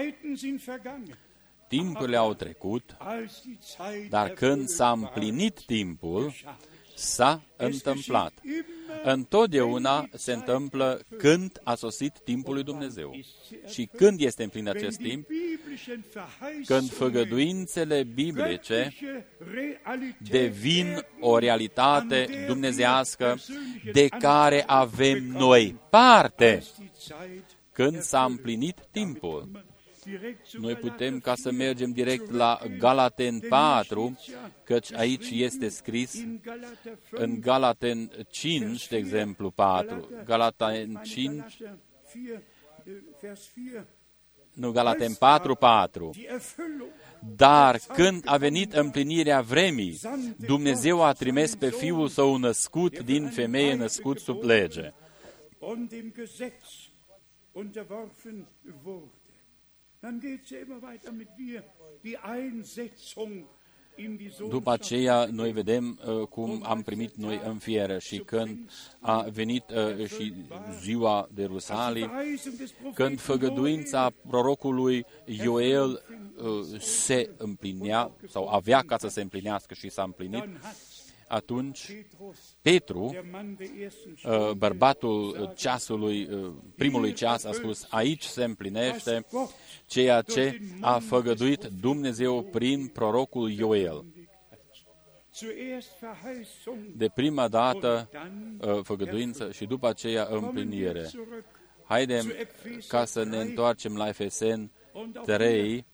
timpurile au trecut, dar când s-a împlinit timpul, s-a întâmplat. Întotdeauna se întâmplă când a sosit timpul lui Dumnezeu. Și când este împlinit acest timp? Când făgăduințele biblice devin o realitate dumnezeiască de care avem noi parte. Când s-a împlinit timpul. Noi putem ca să mergem direct la Galaten patru, căci aici este scris în Galaten cinci, de exemplu, patru. Galaten cinci, nu, Galaten patru, patru. Dar când a venit împlinirea vremii, Dumnezeu a trimis pe Fiul Său născut din femeie, născut sub lege. Unterworfen wurde. Dann geht's ja immer weiter mit wir, die Einsetzung in die Sohnschaft. După aceea, noi vedem uh, cum am primit noi înfierea și când a venit uh, și ziua de Rusalii, când făgăduința prorocului Ioel uh, se împlinea, sau avea ca să se împlinească și s-a împlinit, Atunci, Petru, bărbatul ceasului, primului ceas, a spus, aici se împlinește ceea ce a făgăduit Dumnezeu prin prorocul Ioel. De prima dată făgăduință și după aceea împlinire. Haidem ca să ne întoarcem la Efeseni trei.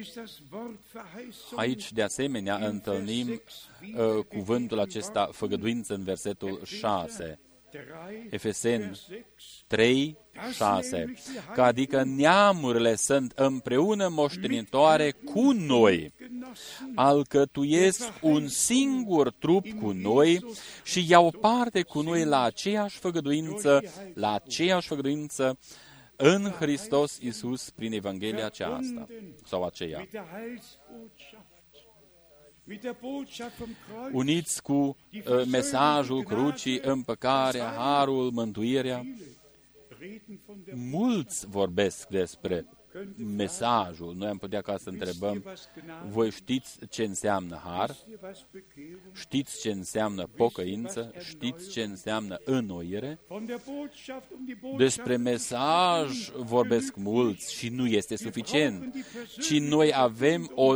Aici, de asemenea, întâlnim uh, cuvântul acesta, făgăduință, în versetul șase. Efeseni trei, șase. Că adică neamurile sunt împreună moștenitoare cu noi, alcătuiesc un singur trup cu noi și iau parte cu noi la aceeași făgăduință, la aceeași făgăduință în Hristos Iisus prin Evanghelia aceasta sau aceea. Uniți cu uh, mesajul crucii, împăcarea, harul, mântuirea. Mulți vorbesc despre mesajul. Noi am putea ca să întrebăm, voi știți ce înseamnă har? Știți ce înseamnă pocăință? Știți ce înseamnă înnoire? Despre mesaj vorbesc mulți și nu este suficient, ci noi avem o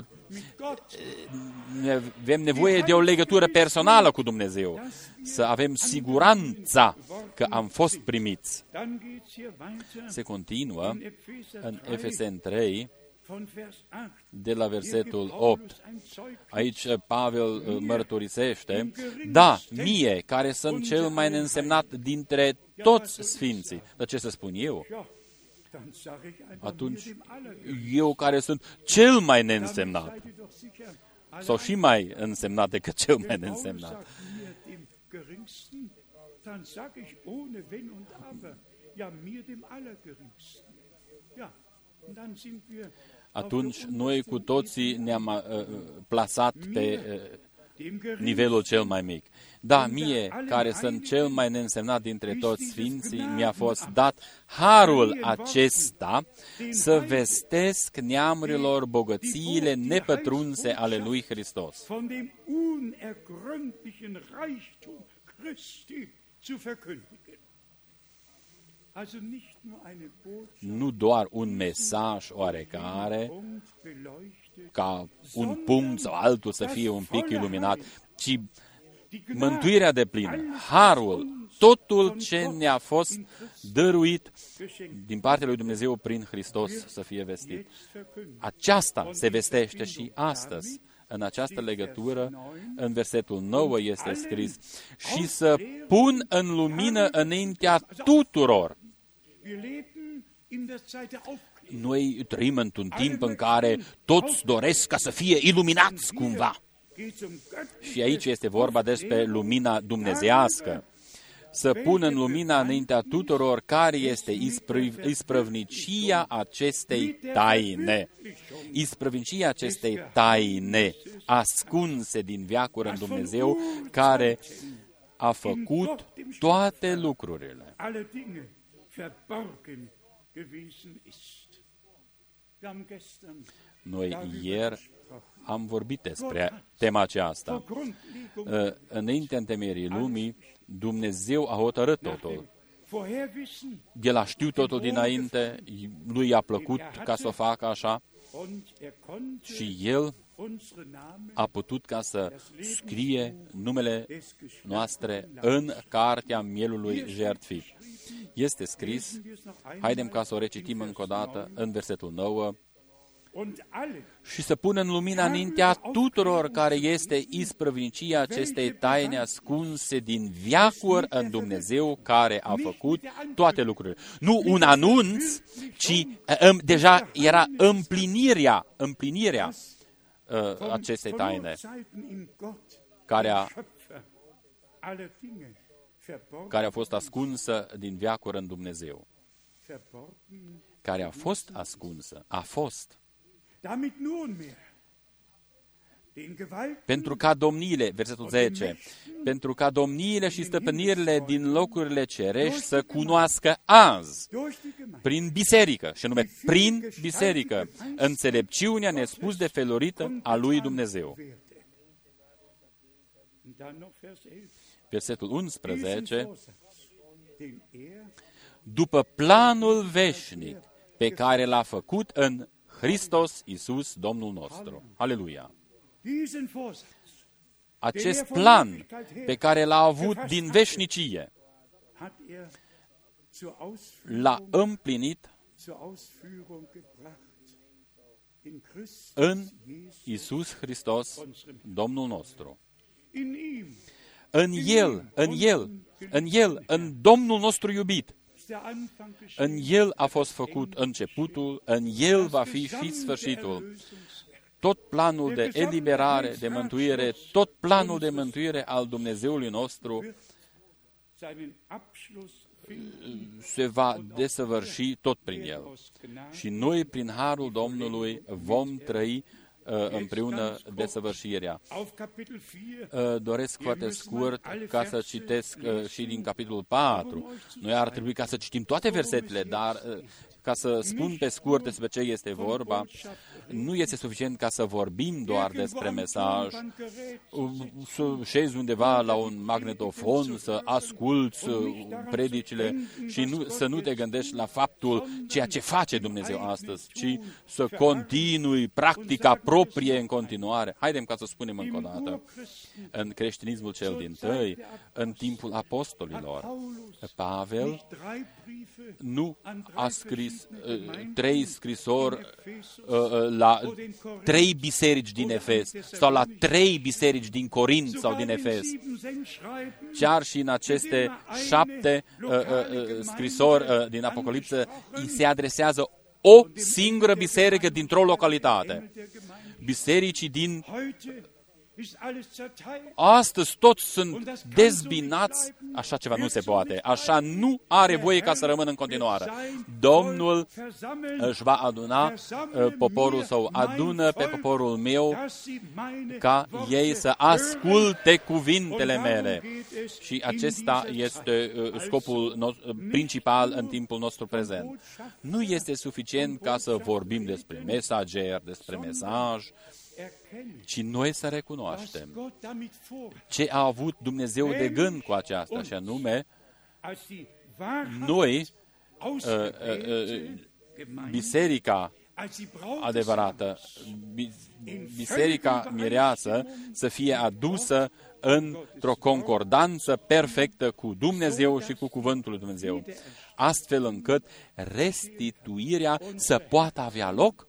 avem nevoie de o legătură personală cu Dumnezeu, să avem siguranța că am fost primiți. Se continuă în Efeseni trei, de la versetul opt. Aici Pavel mărturisește, da, mie, care sunt cel mai neînsemnat dintre toți sfinții. Dar ce să spun eu? Atunci, eu care sunt cel mai neînsemnat, sau și mai însemnat decât cel mai neînsemnat. Atunci, noi cu toții ne-am uh, plasat pe uh, nivelul cel mai mic. Da, mie, care sunt cel mai neînsemnat dintre toți sfinții, mi-a fost dat harul acesta să vestesc neamurilor bogățiile nepătrunse ale lui Hristos. Nu doar un mesaj oarecare, ca un punct sau altul să fie un pic iluminat, ci mântuirea de plină, harul, totul ce ne-a fost dăruit din partea lui Dumnezeu prin Hristos să fie vestit. Aceasta se vestește și astăzi. În această legătură, în versetul nouă este scris, și să pun în lumină înaintea tuturor. Noi trăim într-un timp în care toți doresc ca să fie iluminați cumva. Și aici este vorba despre lumina dumnezeiască. Să pun în lumina înaintea tuturor care este isprăv, isprăvnicia acestei taine. Isprăvnicia acestei taine ascunse din veacuri în Dumnezeu, care a făcut toate lucrurile. Noi ieri am vorbit despre tema aceasta. Înaintea întemeierii lumii, Dumnezeu a hotărât totul. El a știut totul dinainte, lui i-a plăcut ca să o facă așa și El a putut ca să scrie numele noastre în cartea mielului jertfit. Este scris, haidem ca să o recitim încă o dată, în versetul nouă, și să pună în lumina înaintea tuturor care este isprăvnicia acestei taine ascunse din veacuri în Dumnezeu care a făcut toate lucrurile. Nu un anunț, ci um, deja era împlinirea, împlinirea uh, acestei taine care a, care a fost ascunsă din veacuri în Dumnezeu. Care a fost ascunsă, a fost. Pentru ca domniile, versetul zece, pentru ca domniile și stăpânirile din locurile cerești să cunoască azi, prin biserică, și anume prin biserică, înțelepciunea nespus de felurită a lui Dumnezeu. Versetul unsprezece, după planul veșnic pe care l-a făcut în Hristos Iisus, Domnul nostru. Aleluia! Acest plan pe care l-a avut din veșnicie, l-a împlinit în Iisus Hristos, Domnul nostru. În El, în El, în El, în Domnul nostru iubit. În El a fost făcut începutul, în El va fi și sfârșitul. Tot planul de eliberare, de mântuire, tot planul de mântuire al Dumnezeului nostru se va desăvârși tot prin El. Și noi, prin harul Domnului, vom trăi împreună desăvârșirea. Doresc foarte scurt ca să citesc și din capitolul patru. Noi ar trebui ca să citim toate versetele, dar ca să spun pe scurt despre ce este vorba, nu este suficient ca să vorbim doar despre mesaj, să șezi undeva la un magnetofon, să asculți predicile și nu, să nu te gândești la faptul ceea ce face Dumnezeu astăzi, ci să continui practica proprie în continuare. Haidem ca să spunem încă o dată, în creștinismul cel din tâi, în timpul apostolilor, Pavel nu a scris uh, trei scrisori uh, la trei biserici din Efes sau la trei biserici din Corint sau din Efes. Chiar și în aceste șapte uh, uh, scrisori uh, din Apocalipsă îi se adresează o singură biserică dintr-o localitate. Bisericii din astăzi toți sunt dezbinați, așa ceva nu se poate, așa nu are voie ca să rămână în continuare. Domnul își va aduna poporul său, adună pe poporul meu ca ei să asculte cuvintele mele. Și acesta este scopul principal în timpul nostru prezent. Nu este suficient ca să vorbim despre mesager, despre mesaj, ci noi să recunoaștem ce a avut Dumnezeu de gând cu aceasta, și anume, noi, uh, uh, biserica adevărată, biserica mireasă, să fie adusă într-o concordanță perfectă cu Dumnezeu și cu cuvântul lui Dumnezeu, astfel încât restituirea să poată avea loc.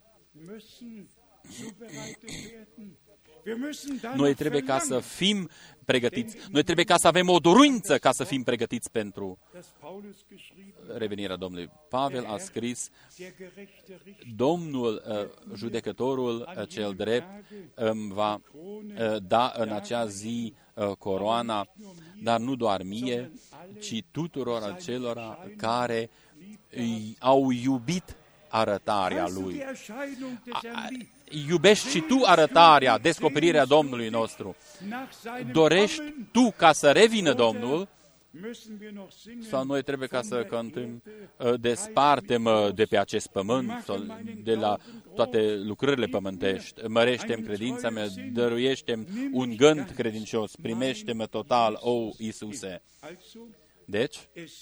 Noi trebuie ca să fim pregătiți. Noi trebuie ca să avem o dorință ca să fim pregătiți pentru revenirea Domnului. Pavel a scris, Domnul, uh, judecătorul uh, cel drept, îmi va uh, da în acea zi uh, coroana, dar nu doar mie, ci tuturor acelora care au iubit arătarea Lui. A, iubești și tu arătarea, descoperirea Domnului nostru. Dorești tu ca să revină Domnul? Sau noi trebuie ca să cântăm, desparte-mă de pe acest pământ, sau de la toate lucrările pământești, mărește-mi credința mea, dăruiește-mi un gând credincios, primește-mă total, o, Iisuse. Deci,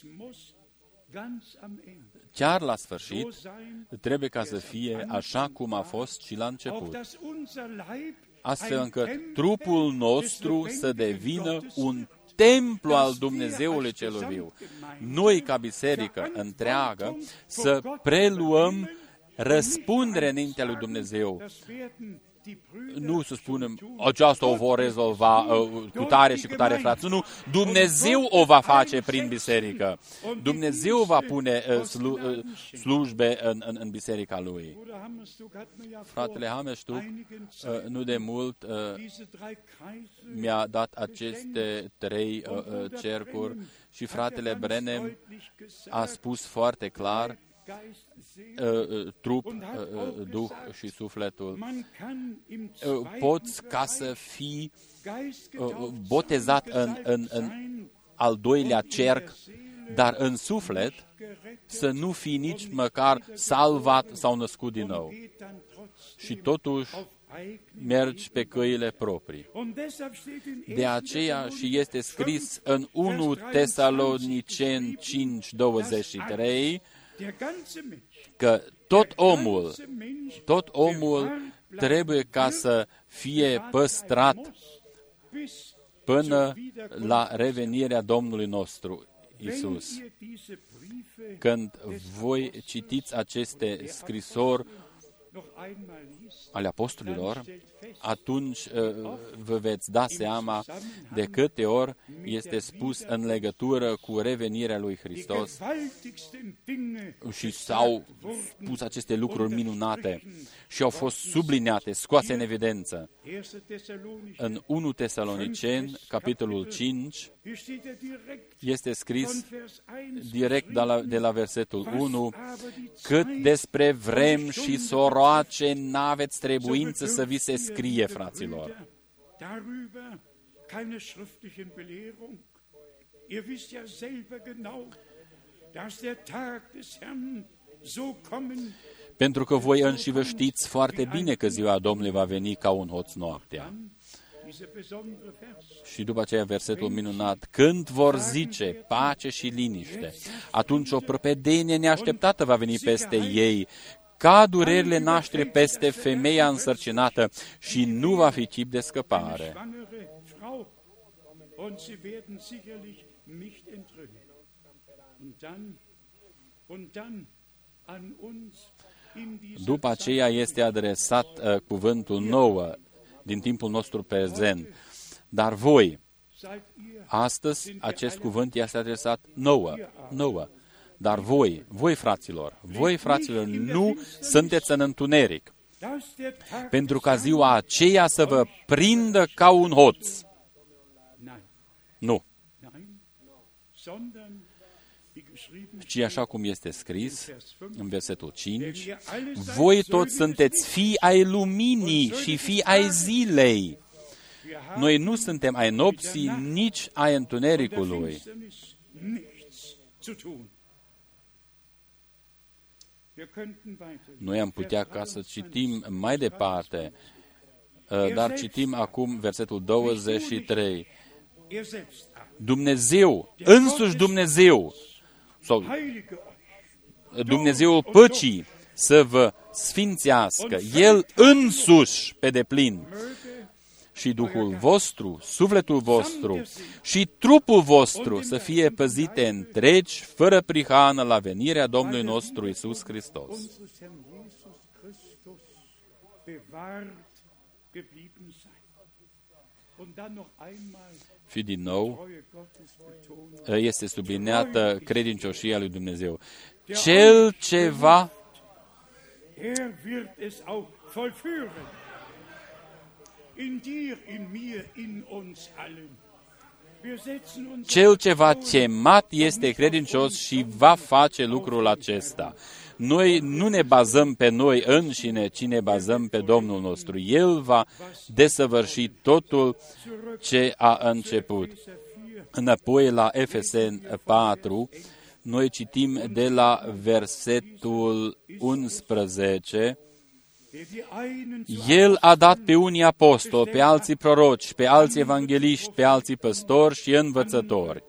chiar la sfârșit, trebuie ca să fie așa cum a fost și la început, astfel încât trupul nostru să devină un templu al Dumnezeului celui viu. Noi, ca biserică întreagă, să preluăm răspunderea înaintea lui Dumnezeu. Nu să spunem, aceasta o vor rezolva uh, cu tare și cu tare frați. Nu, Dumnezeu o va face prin biserică. Dumnezeu va pune uh, slu, uh, slujbe în, în, în biserica Lui. Fratele Hammerstuck, uh, nu de mult, uh, mi-a dat aceste trei uh, uh, cercuri și fratele Brenem a spus foarte clar, Uh, trup, uh, duh și sufletul. Uh, poți ca să fii uh, botezat în, în, în al doilea cerc, dar în suflet să nu fii nici măcar salvat sau născut din nou. Și totuși mergi pe căile proprii. De aceea și este scris în unu Tesaloniceni cinci, douăzeci și trei, că tot omul, tot omul trebuie ca să fie păstrat până la revenirea Domnului nostru Iisus. Când voi citiți aceste scrisori ale apostolilor, atunci vă veți da seama de câte ori este spus în legătură cu revenirea lui Hristos și s-au spus aceste lucruri minunate și au fost subliniate, scoase în evidență. În unu Tesaloniceni, capitolul cinci, este scris direct de la, de la versetul unu, cât despre vrem și soroace n-aveți trebuință să vi se scrie, fraților. Pentru că voi înși vă știți foarte bine că ziua Domnului va veni ca un hoț noaptea. Și după aceea versetul minunat, când vor zice pace și liniște, atunci o prăpădenie neașteptată va veni peste ei, ca durerile naștere peste femeia însărcinată și nu va fi chip de scăpare. După aceea este adresat uh, cuvântul nouă din timpul nostru prezent. Dar voi, astăzi, acest cuvânt este adresat nouă, nouă. Dar voi, voi fraților, voi fraților, nu sunteți în întuneric, pentru ca ziua aceea să vă prindă ca un hoț. Nu. Ci așa cum este scris în versetul cinci, voi toți sunteți fii ai luminii și fii ai zilei. Noi nu suntem ai nopții, nici ai întunericului. Noi am putea ca să citim mai departe, dar citim acum versetul douăzeci și trei. Dumnezeu, însuși Dumnezeu, sau Dumnezeul păcii să vă sfințească, El însuși pe deplin, și Duhul vostru, sufletul vostru și trupul vostru să fie păzite întregi, fără prihană, la venirea Domnului nostru Iisus Hristos. Și din nou este subliniată credincioșia lui Dumnezeu. Cel ce va Cel ce v-a chemat este credincios și va face lucrul acesta. Noi nu ne bazăm pe noi înșine, ci ne bazăm pe Domnul nostru. El va desăvârși totul ce a început. Înapoi la Efeseni patru, noi citim de la versetul unsprezece, El a dat pe unii apostoli, pe alții proroci, pe alții evangeliști, pe alții păstori și învățători.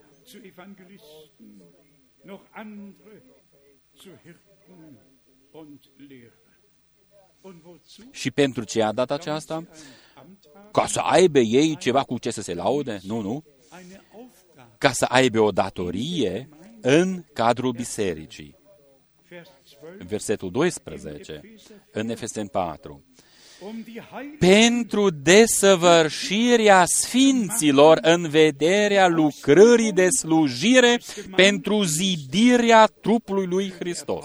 Și pentru ce a dat aceasta? Ca să aibă ei ceva cu ce să se laude? Nu, nu. Ca să aibă o datorie în cadrul bisericii. Versetul doisprezece, în Efeseni patru. Pentru desăvârșirea sfinților în vederea lucrării de slujire pentru zidirea trupului lui Hristos.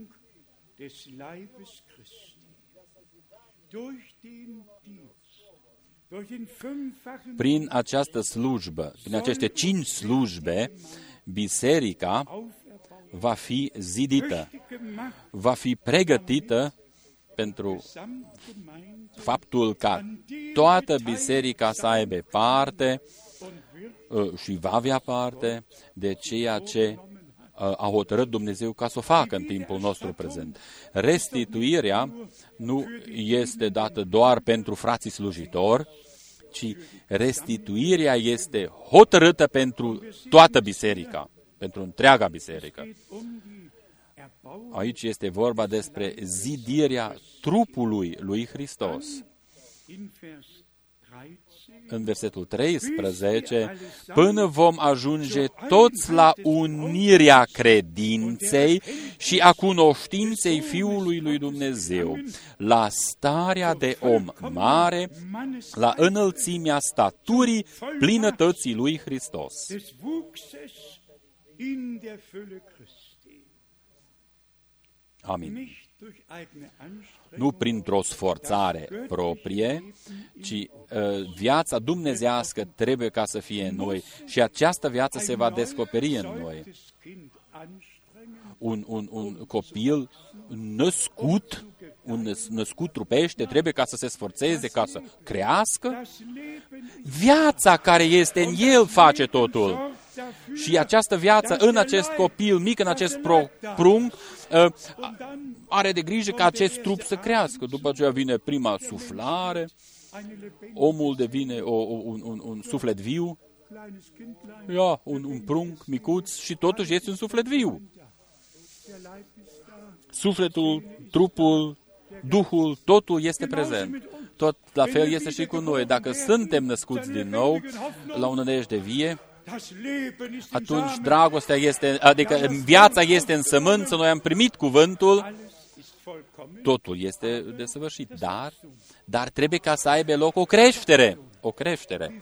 Prin această slujbă, prin aceste cinci slujbe, biserica va fi zidită, va fi pregătită pentru faptul ca toată biserica să aibă parte și va avea parte de ceea ce a hotărât Dumnezeu ca să o facă în timpul nostru prezent. Restituirea nu este dată doar pentru frații slujitori, ci restituirea este hotărâtă pentru toată biserica, pentru întreaga biserică. Aici este vorba despre zidirea trupului lui Hristos. În versetul treisprezece, până vom ajunge toți la unirea credinței și a cunoștinței Fiului lui Dumnezeu, la starea de om mare, la înălțimea staturii plinătății lui Hristos. Amin. Nu printr-o sforțare proprie, ci uh, viața dumnezească trebuie ca să fie în noi și această viață se va descoperi în noi. Un, un, un copil născut, un născut trupește, trebuie ca să se sforțeze, ca să crească. Viața care este în el face totul. Și această viață în acest copil mic, în acest prunc, are de grijă ca acest trup să crească. După aceea vine prima suflare, omul devine o, un, un, un suflet viu, ia, un, un prunc micuț și totuși este un suflet viu. Sufletul, trupul, Duhul, totul este prezent. Tot la fel este și cu noi. Dacă suntem născuți din nou la o nădejde vie, atunci dragostea este, adică viața este în sămânță, noi am primit cuvântul, totul este desăvârșit, dar, dar trebuie ca să aibă loc o creștere, o creștere.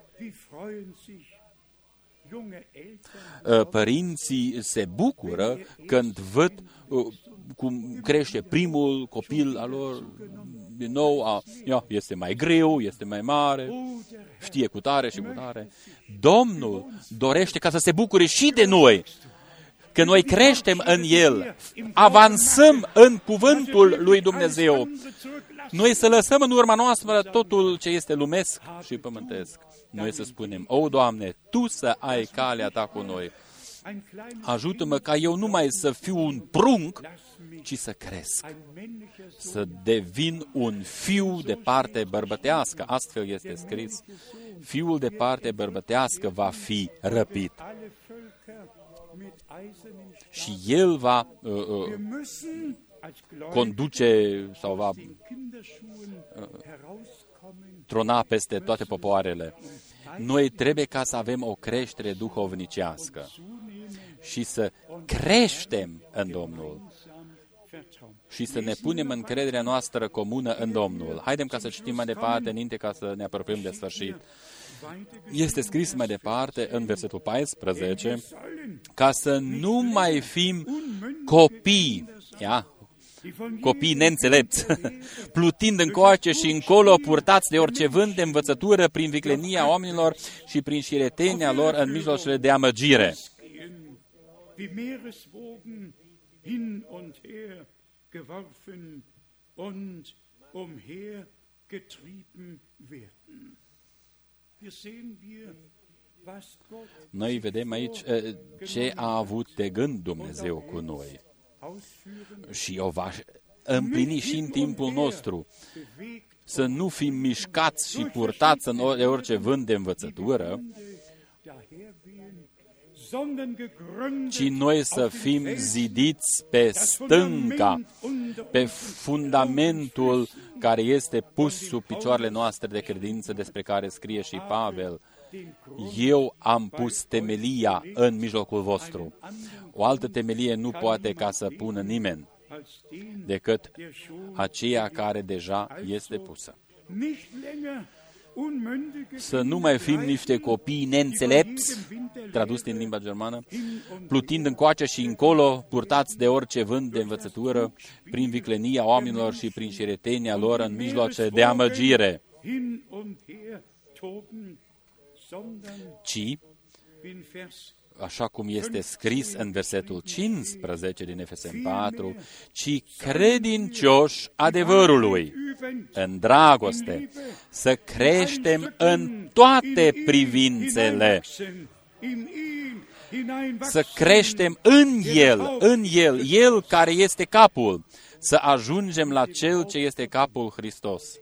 Părinții se bucură când văd cum crește primul copil al lor, din nou, a, ia, este mai greu, este mai mare, știe cu tare și cu tare. Domnul dorește ca să se bucure și de noi, că noi creștem în El, avansăm în cuvântul lui Dumnezeu. Noi să lăsăm în urma noastră totul ce este lumesc și pământesc. Noi să spunem, o, Doamne, Tu să ai calea Ta cu noi. Ajută-mă ca eu nu mai să fiu un prunc, ci să cresc, să devin un fiu de parte bărbătească. Astfel este scris, fiul de parte bărbătească va fi răpit. Și el va uh, uh, conduce sau va uh, trona peste toate popoarele. Noi trebuie ca să avem o creștere duhovnicească și să creștem în Domnul și să ne punem încrederea noastră comună în Domnul. Haidem ca să citim mai departe, înainte ca să ne apropiem de sfârșit. Este scris mai departe în versetul paisprezece, ca să nu mai fim copii, ia, copii neînțelepți, plutind încoace și încolo, purtați de orice vânt de învățătură prin viclenia oamenilor și prin șiretenia lor în mijloacele de amăgire. Noi vedem aici ce a avut de gând Dumnezeu cu noi. Și o va împlini și în timpul nostru. Să nu fim mișcați și purtați în orice vânt de învățătură, ci noi să fim zidiți pe stânca, pe fundamentul care este pus sub picioarele noastre de credință, despre care scrie și Pavel. Eu am pus temelia în mijlocul vostru. O altă temelie nu poate ca să pună nimeni decât aceea care deja este pusă. Să nu mai fim niște copii neînțelepți, tradus din limba germană, plutind încoace și încolo, purtați de orice vânt de învățătură, prin viclenia oamenilor și prin șiretenia lor în mijloace de amăgire, ci, așa cum este scris în versetul cincisprezece din Efeseni patru, ci credincioși adevărului, în dragoste, să creștem în toate privințele, să creștem în El, în El, El care este capul, să ajungem la Cel ce este capul, Hristos.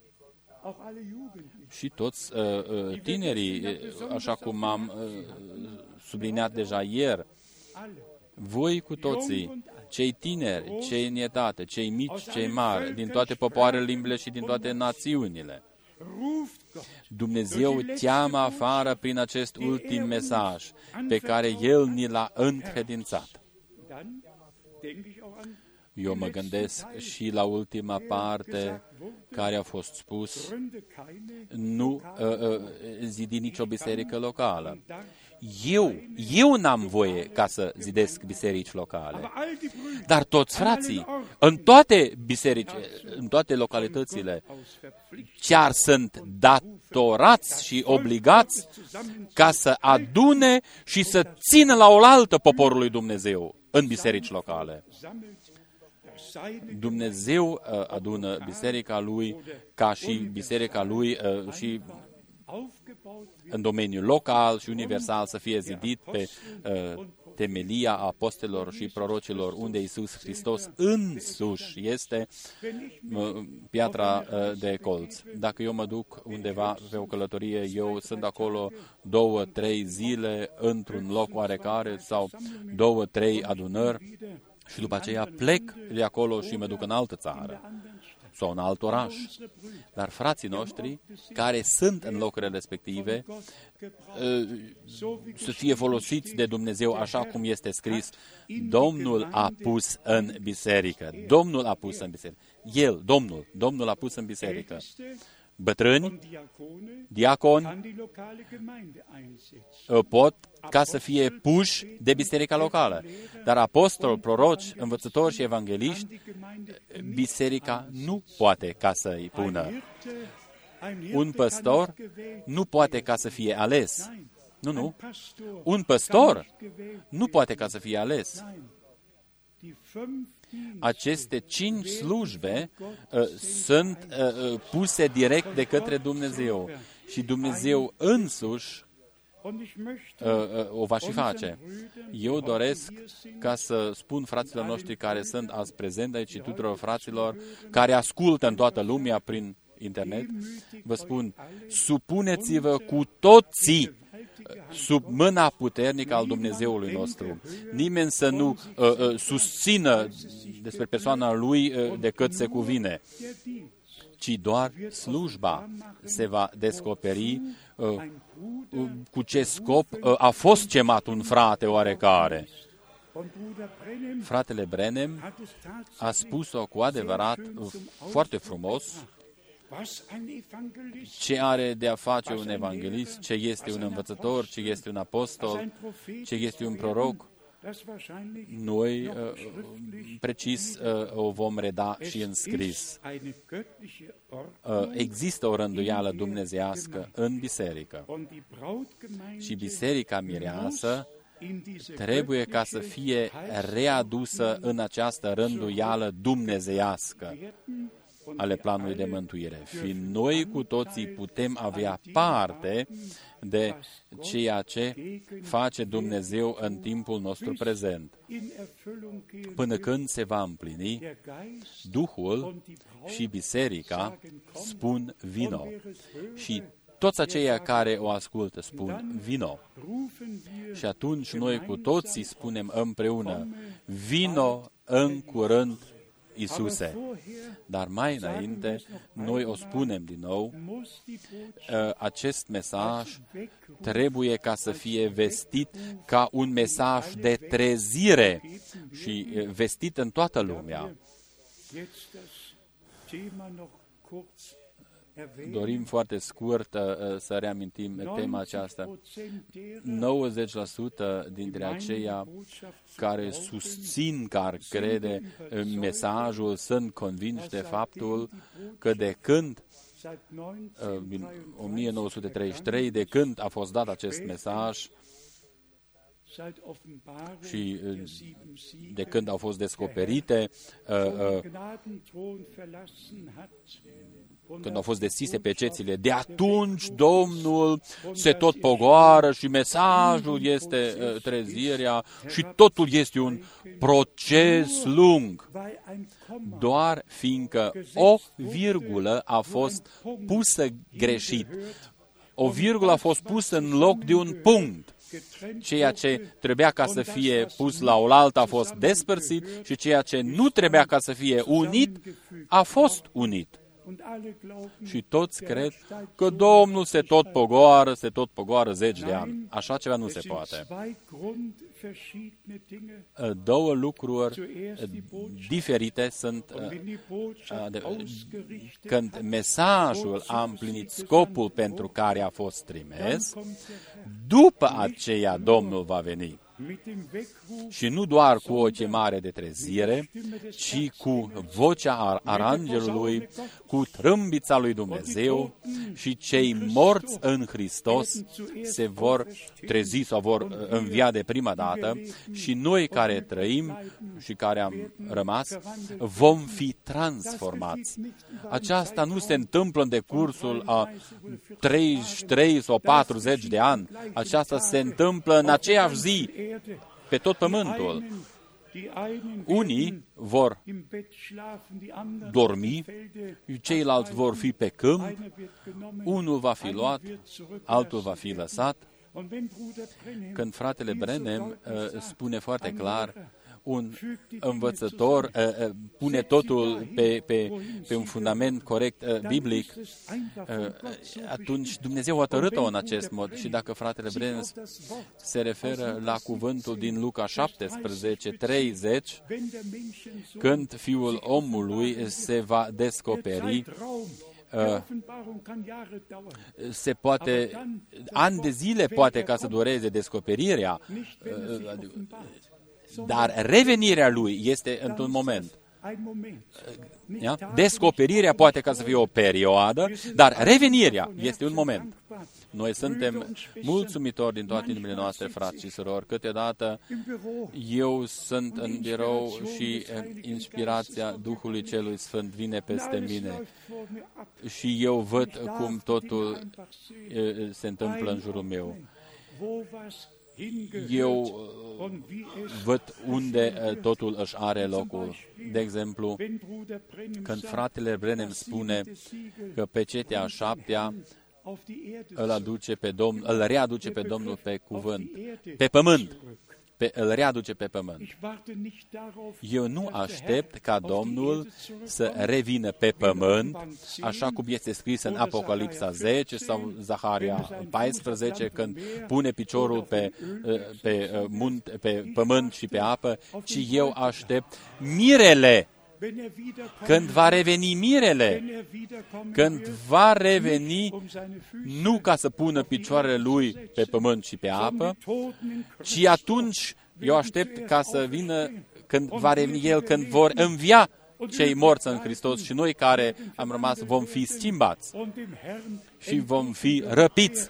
Și toți uh, uh, tinerii, așa cum am uh, subliniat deja ieri, voi cu toții, cei tineri, cei în etate, cei mici, cei mari, din toate popoarele, limbile și din toate națiunile, Dumnezeu cheamă afară prin acest ultim mesaj pe care El ni l-a încredințat. Eu mă gândesc și la ultima parte care a fost spus, nu uh, uh, zidi nicio biserică locală. Eu, eu n-am voie ca să zidesc biserici locale. Dar toți frații, în toate biserici, în toate localitățile, chiar sunt datorați și obligați ca să adune și să țină la oaltă poporul lui Dumnezeu în biserici locale. Dumnezeu adună biserica Lui ca și biserica Lui și în domeniul local și universal să fie zidit pe uh, temelia apostolilor și prorocilor, unde Iisus Hristos însuși este uh, piatra uh, de colț. Dacă eu mă duc undeva pe o călătorie, eu sunt acolo două, trei zile într-un loc oarecare sau două, trei adunări și după aceea plec de acolo și mă duc în altă țară sau în alt oraș. Dar frații noștri, care sunt în locurile respective, să fie folosiți de Dumnezeu așa cum este scris, Domnul a pus în biserică. Domnul a pus în biserică. El, Domnul, Domnul a pus în biserică. Bătrâni, diaconi, pot ca să fie puși de biserica locală. Dar apostoli, proroci, învățători și evangeliști, biserica nu poate ca să îi pună. Un păstor nu poate ca să fie ales. Nu, nu. Un păstor nu poate ca să fie ales. Aceste cinci slujbe uh, sunt uh, puse direct de către Dumnezeu și Dumnezeu însuși uh, uh, o va și face. Eu doresc ca să spun fraților noștri care sunt azi prezenți aici și tuturor fraților care ascultă în toată lumea prin internet, vă spun, supuneți-vă cu toții sub mâna puternică al Dumnezeului nostru. Nimeni să nu uh, uh, susțină despre persoana lui uh, decât se cuvine, ci doar slujba se va descoperi uh, uh, cu ce scop uh, a fost chemat un frate oarecare. Fratele Branham a spus-o cu adevărat foarte frumos. Ce are de a face un evanghelist, ce este un învățător, ce este un apostol, ce este un proroc, noi uh, precis uh, o vom reda și în scris. Uh, există o rânduială dumnezeiască în biserică și biserica mireasă trebuie ca să fie readusă în această rânduială dumnezeiască ale planului de mântuire. Fiind noi cu toții putem avea parte de ceea ce face Dumnezeu în timpul nostru prezent. Până când se va împlini, Duhul și Biserica spun vino. Și toți aceia care o ascultă spun vino. Și atunci noi cu toții spunem împreună, vino în curând, Iisuse. Dar mai înainte, noi o spunem din nou, acest mesaj trebuie ca să fie vestit ca un mesaj de trezire și vestit în toată lumea. Dorim foarte scurt uh, să reamintim tema aceasta. nouăzeci la sută dintre aceia care susțin că ar crede în mesajul sunt convinși de faptul că de când uh, din o mie nouă sute treizeci și trei, de când a fost dat acest mesaj, și de când au fost descoperite, când au fost deschise pecețile, de atunci Domnul se tot pogoară și mesajul este trezirea și totul este un proces lung, doar fiindcă o virgulă a fost pusă greșit. O virgulă a fost pusă în loc de un punct. Ceea ce trebuia ca să fie pus la oaltă a fost despărțit și ceea ce nu trebuia ca să fie unit a fost unit. Și toți cred că Domnul se tot pogoară, se tot pogoară zeci de ani. Așa ceva nu se poate. Două lucruri diferite sunt când mesajul a împlinit scopul pentru care a fost trimis, după aceea Domnul va veni. Și nu doar cu o chemare de trezire, ci cu vocea arangelului, cu trâmbița lui Dumnezeu și cei morți în Hristos se vor trezi sau vor învia de prima dată și noi care trăim și care am rămas vom fi transformați. Aceasta nu se întâmplă în decursul a treizeci și trei sau patruzeci de ani. Aceasta se întâmplă în aceeași zi, pe tot pământul. Unii vor dormi, ceilalți vor fi pe câmp, unul va fi luat, altul va fi lăsat. Când fratele Branham uh, spune foarte clar, un învățător uh, uh, pune totul pe, pe, pe un fundament corect uh, biblic, uh, atunci Dumnezeu a hotărât-o în acest mod. Și dacă fratele Branham se referă la cuvântul din Luca șaptesprezece treizeci, când Fiul omului se va descoperi, Uh, se poate, ani de zile poate ca să dureze descoperirea, uh, dar revenirea lui este într-un moment. Ja? Descoperirea poate ca să fie o perioadă, dar revenirea este un moment. Noi suntem mulțumitori din toate inimile noastre, frați și surori. Câteodată eu sunt în birou și inspirația Duhului Celui Sfânt vine peste mine și eu văd cum totul se întâmplă în jurul meu. Eu văd unde totul își are locul. De exemplu, când fratele Branham spune că pecetea a șaptea îl aduce pe Domnul, îl readuce pe Domnul pe cuvânt, pe pământ, pe, îl readuce pe pământ. Eu nu aștept ca Domnul să revină pe pământ, așa cum este scris în Apocalipsa zece sau Zaharia paisprezece, când pune piciorul pe, pe, munte, pe pământ și pe apă, ci eu aștept mirele. Când va reveni mirele, când va reveni nu ca să pună picioarele lui pe pământ și pe apă, ci atunci eu aștept ca să vină când va reveni el, când vor învia cei morți în Hristos și noi care am rămas vom fi schimbați și vom fi răpiți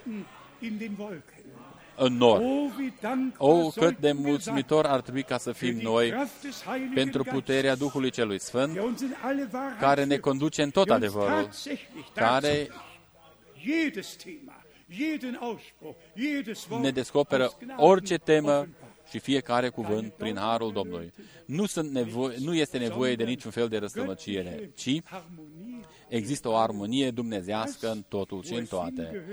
în nor. O, cât de mulțumitor ar trebui ca să fim noi pentru puterea Duhului Celui Sfânt, care ne conduce în tot adevărul, care ne descoperă orice temă și fiecare cuvânt prin harul Domnului. Nu, sunt nevoie, nu este nevoie de niciun fel de răstămăcire, ci există o armonie dumnezească în totul și în toate.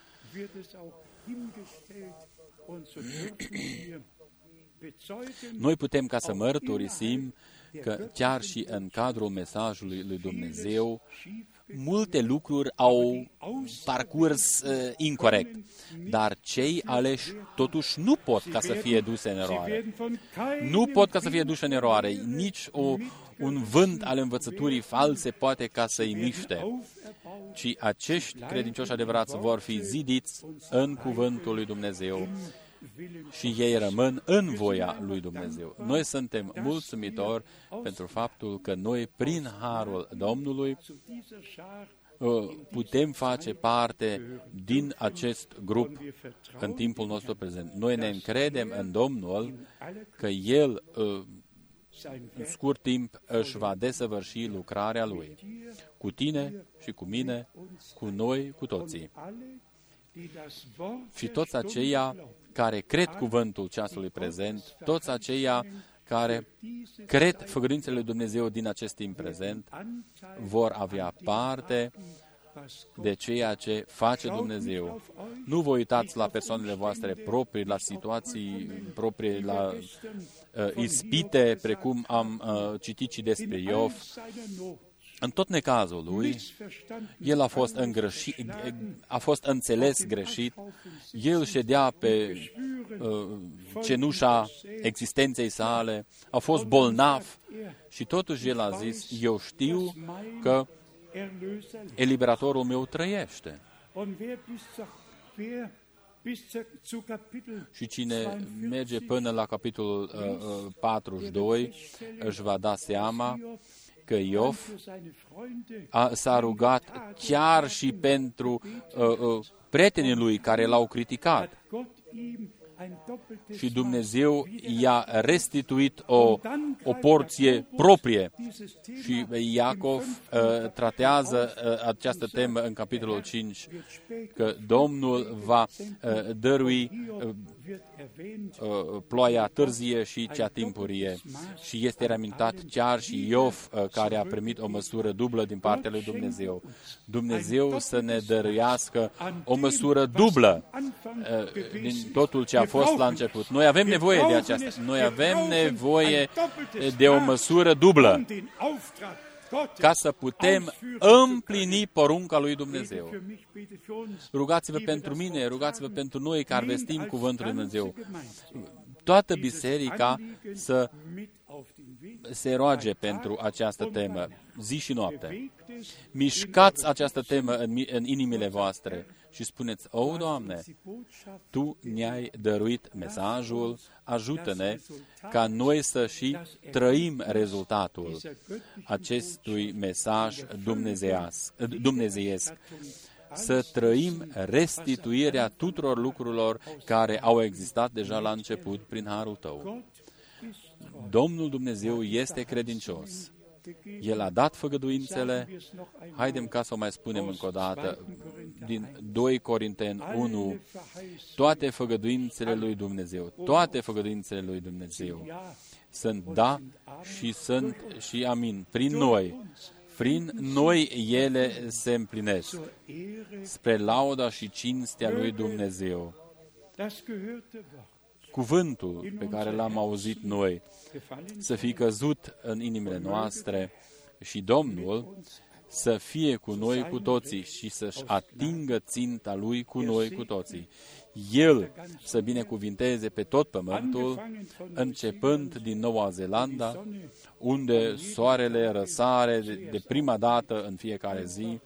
Noi putem ca să mărturisim că chiar și în cadrul mesajului lui Dumnezeu multe lucruri au parcurs uh, incorect, dar cei aleși totuși nu pot ca să fie duse în eroare. Nu pot ca să fie duși în eroare. Nici o, un vânt al învățăturii false poate ca să-i miște, ci acești credincioși adevărați vor fi zidiți în cuvântul lui Dumnezeu și ei rămân în voia lui Dumnezeu. Noi suntem mulțumitori pentru faptul că noi, prin harul Domnului, putem face parte din acest grup în timpul nostru prezent. Noi ne încredem în Domnul că El în scurt timp își va desăvârși lucrarea Lui. Cu tine și cu mine, cu noi, cu toții. Și toți aceia care cred cuvântul ceasului prezent, toți aceia care cred făgăduințele lui Dumnezeu din acest timp prezent, vor avea parte de ceea ce face Dumnezeu. Nu vă uitați la persoanele voastre proprii, la situații proprii, la uh, ispite, precum am uh, citit și despre Iov. În tot necazul lui, el a fost, îngreșit, a fost înțeles greșit, el ședea pe uh, cenușa existenței sale, a fost bolnav și totuși el a zis, eu știu că eliberatorul meu trăiește. Și cine merge până la capitolul uh, patruzeci și doi își va da seama că Iov a, s-a rugat chiar și pentru uh, uh, prietenii lui care l-au criticat. Și Dumnezeu i-a restituit o, o porție proprie. Și Iacov uh, tratează uh, această temă în capitolul cinci, că Domnul va uh, dărui uh, uh, ploaia târzie și cea timpurie. Și este reamintat chiar și Iov, uh, care a primit o măsură dublă din partea lui Dumnezeu. Dumnezeu să ne dăruiască o măsură dublă uh, din totul ce a fost la început. Noi avem nevoie de aceasta. Noi avem nevoie de o măsură dublă ca să putem împlini porunca lui Dumnezeu. Rugați-vă pentru mine, rugați-vă pentru noi care vestim cuvântul lui Dumnezeu. Toată biserica să se roage pentru această temă, zi și noapte. Mișcați această temă în, în inimile voastre și spuneți, o, Doamne, Tu ne-ai dăruit mesajul, ajută-ne ca noi să și trăim rezultatul acestui mesaj dumnezeiesc, să trăim restituirea tuturor lucrurilor care au existat deja la început prin harul Tău. Domnul Dumnezeu este credincios. El a dat făgăduințele. Haidem ca să o mai spunem încă o dată, din doi Corinteni unu, toate făgăduințele lui Dumnezeu, toate făgăduințele lui Dumnezeu sunt da și sunt și amin. Prin noi, prin noi ele se împlinesc, spre lauda și cinstea lui Dumnezeu. Cuvântul pe care l-am auzit noi să fie căzut în inimile noastre și Domnul să fie cu noi cu toții și să-și atingă ținta Lui cu noi cu toții. El să binecuvinteze pe tot pământul, începând din Noua Zeelandă, unde soarele răsare de prima dată în fiecare zi.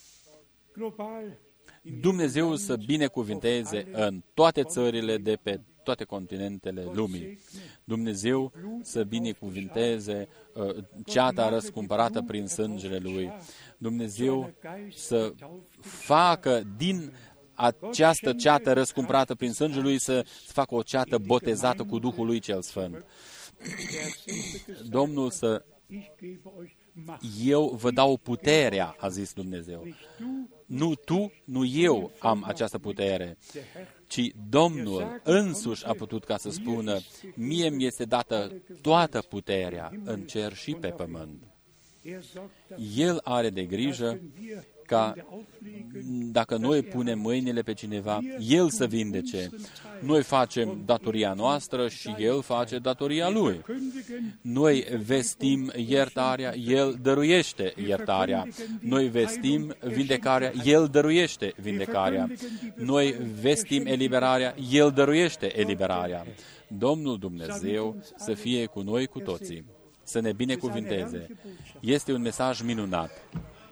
Dumnezeu să binecuvinteze în toate țările de pe toate continentele lumii. Dumnezeu să binecuvinteze uh, ceata răscumpărată prin sângele Lui. Dumnezeu să facă din această ceată răscumpărată prin sângele Lui să facă o ceată botezată cu Duhul Lui cel Sfânt. Domnul să... Eu vă dau puterea, a zis Dumnezeu. Nu tu, nu eu am această putere, ci Domnul însuși a putut ca să spună, mie mi este dată toată puterea în cer și pe pământ. El are de grijă ca dacă noi punem mâinile pe cineva, El să vindece. Noi facem datoria noastră și El face datoria Lui. Noi vestim iertarea, El dăruiește iertarea. Noi vestim vindecarea, El dăruiește vindecarea. Noi vestim eliberarea, El dăruiește eliberarea. Domnul Dumnezeu să fie cu noi cu toții, să ne binecuvinteze. Este un mesaj minunat.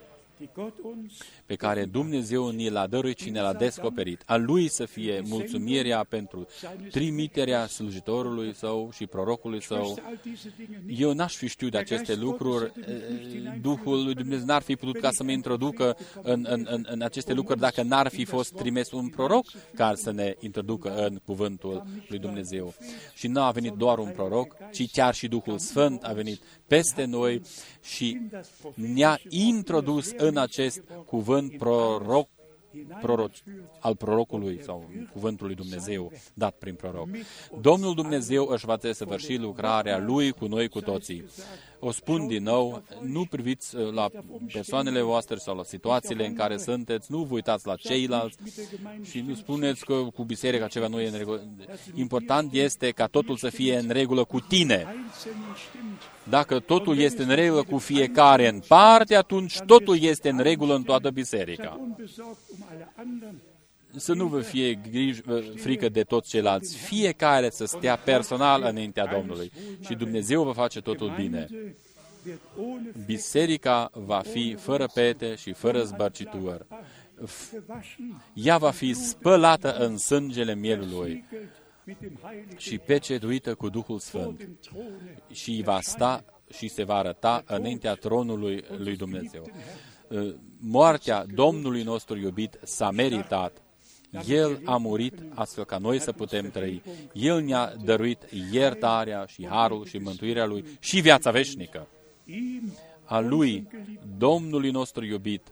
pe care Dumnezeu ni l-a dăruit și ne l-a descoperit. A Lui să fie mulțumirea pentru trimiterea slujitorului Său și prorocului Său. Eu n-aș fi știut de aceste lucruri. Duhul lui Dumnezeu n-ar fi putut ca să mă introducă în, în, în, în aceste lucruri dacă n-ar fi fost trimis un proroc care să ne introducă în cuvântul lui Dumnezeu. Și nu a venit doar un proroc, ci chiar și Duhul Sfânt a venit peste noi și ne-a introdus în acest cuvânt proroc, proroc, al prorocului sau cuvântul lui Dumnezeu dat prin proroc. Domnul Dumnezeu își va desăvârși lucrarea Lui cu noi cu toții. O spun din nou, nu priviți la persoanele voastre sau la situațiile în care sunteți, nu vă uitați la ceilalți și nu spuneți că cu biserica ceva nu e în regulă. Important este ca totul să fie în regulă cu tine. Dacă totul este în regulă cu fiecare în parte, atunci totul este în regulă în toată biserica. Să nu vă fie grij, frică de toți ceilalți. Fiecare să stea personal înaintea Domnului și Dumnezeu va face totul bine. Biserica va fi fără pete și fără zbărcitură. Ea va fi spălată în sângele mielului și pecetuită cu Duhul Sfânt și va sta și se va arăta înaintea tronului lui Dumnezeu. Moartea Domnului nostru iubit s-a meritat. El a murit astfel ca noi să putem trăi. El ne-a dăruit iertarea și harul și mântuirea Lui și viața veșnică. A Lui, Domnului nostru iubit,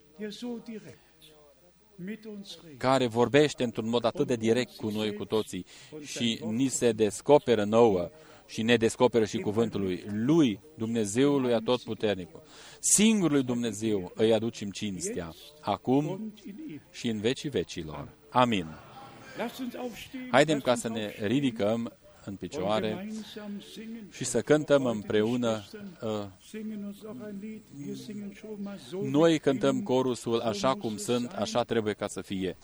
care vorbește într-un mod atât de direct cu noi cu toții și ni se descoperă nouă și ne descoperă și cuvântul Lui. Lui, Dumnezeului Atotputernicul, singurului Dumnezeu îi aducem cinstea, acum și în vecii vecilor. Amin. Haidem ca să ne ridicăm în picioare și să cântăm împreună. Noi cântăm corusul așa cum sunt, așa trebuie ca să fie.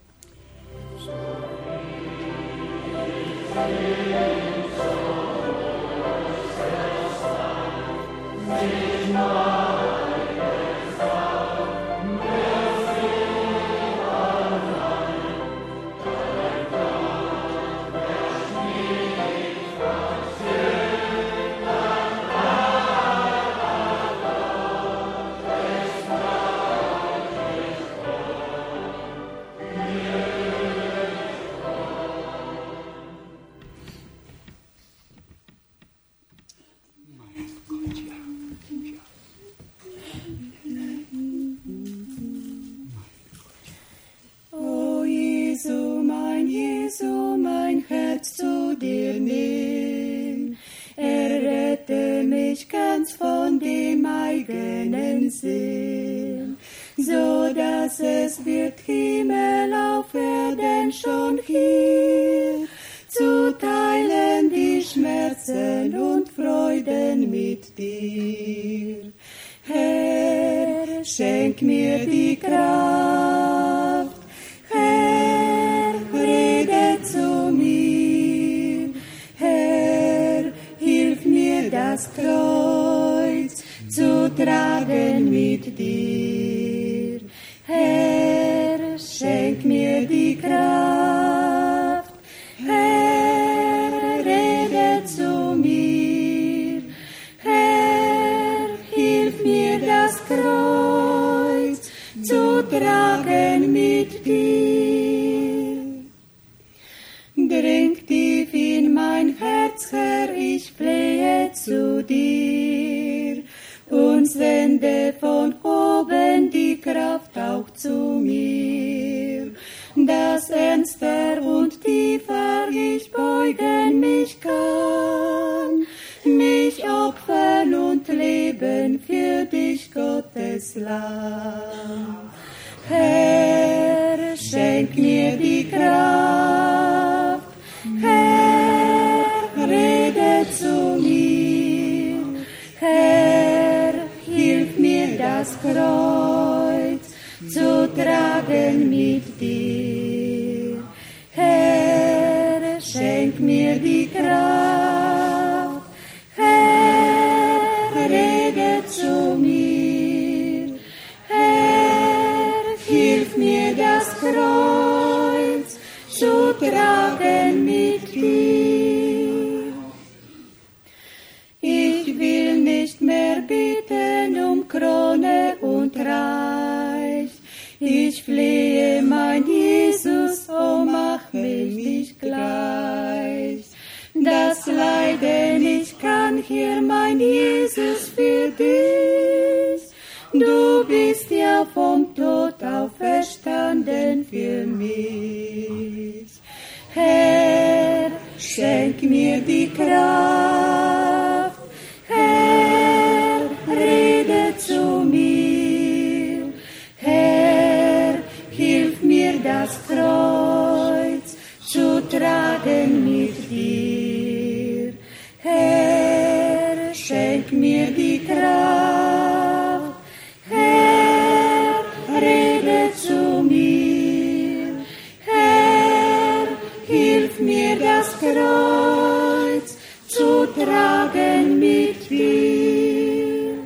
Schenk mir die Kraft, Herr, rede zu mir, Herr, hilf mir das Kreuz zu tragen mit dir. Herr, schenk mir die Kraft, Herr, rede zu mir, Herr, hilf mir das Kreuz zu tragen mit dir. Dring tief in mein Herz, Herr, ich flehe zu dir, und sende von oben die Kraft auch zu mir, dass ernster und tiefer ich beugen mich kann, mich opfern und leben für dich, Gottes Lamm. Herr, schenk mir die Kraft, Herr, rede zu mir, Herr, hilf mir das Kreuz zu tragen mit dir. Herr, schenk mir die Kraft, Herr, rede zu mir, Herr, denn ich kann hier, mein Jesus, für dich. Du bist ja vom Tod auferstanden für mich. Herr, schenk mir die Kraft. Herr, rede zu mir. Herr, hilf mir das Kreuz zu tragen mit dir. Herr, schenk mir die Kraft. Herr, rede zu mir. Herr, hilf mir das Kreuz zu tragen mit dir.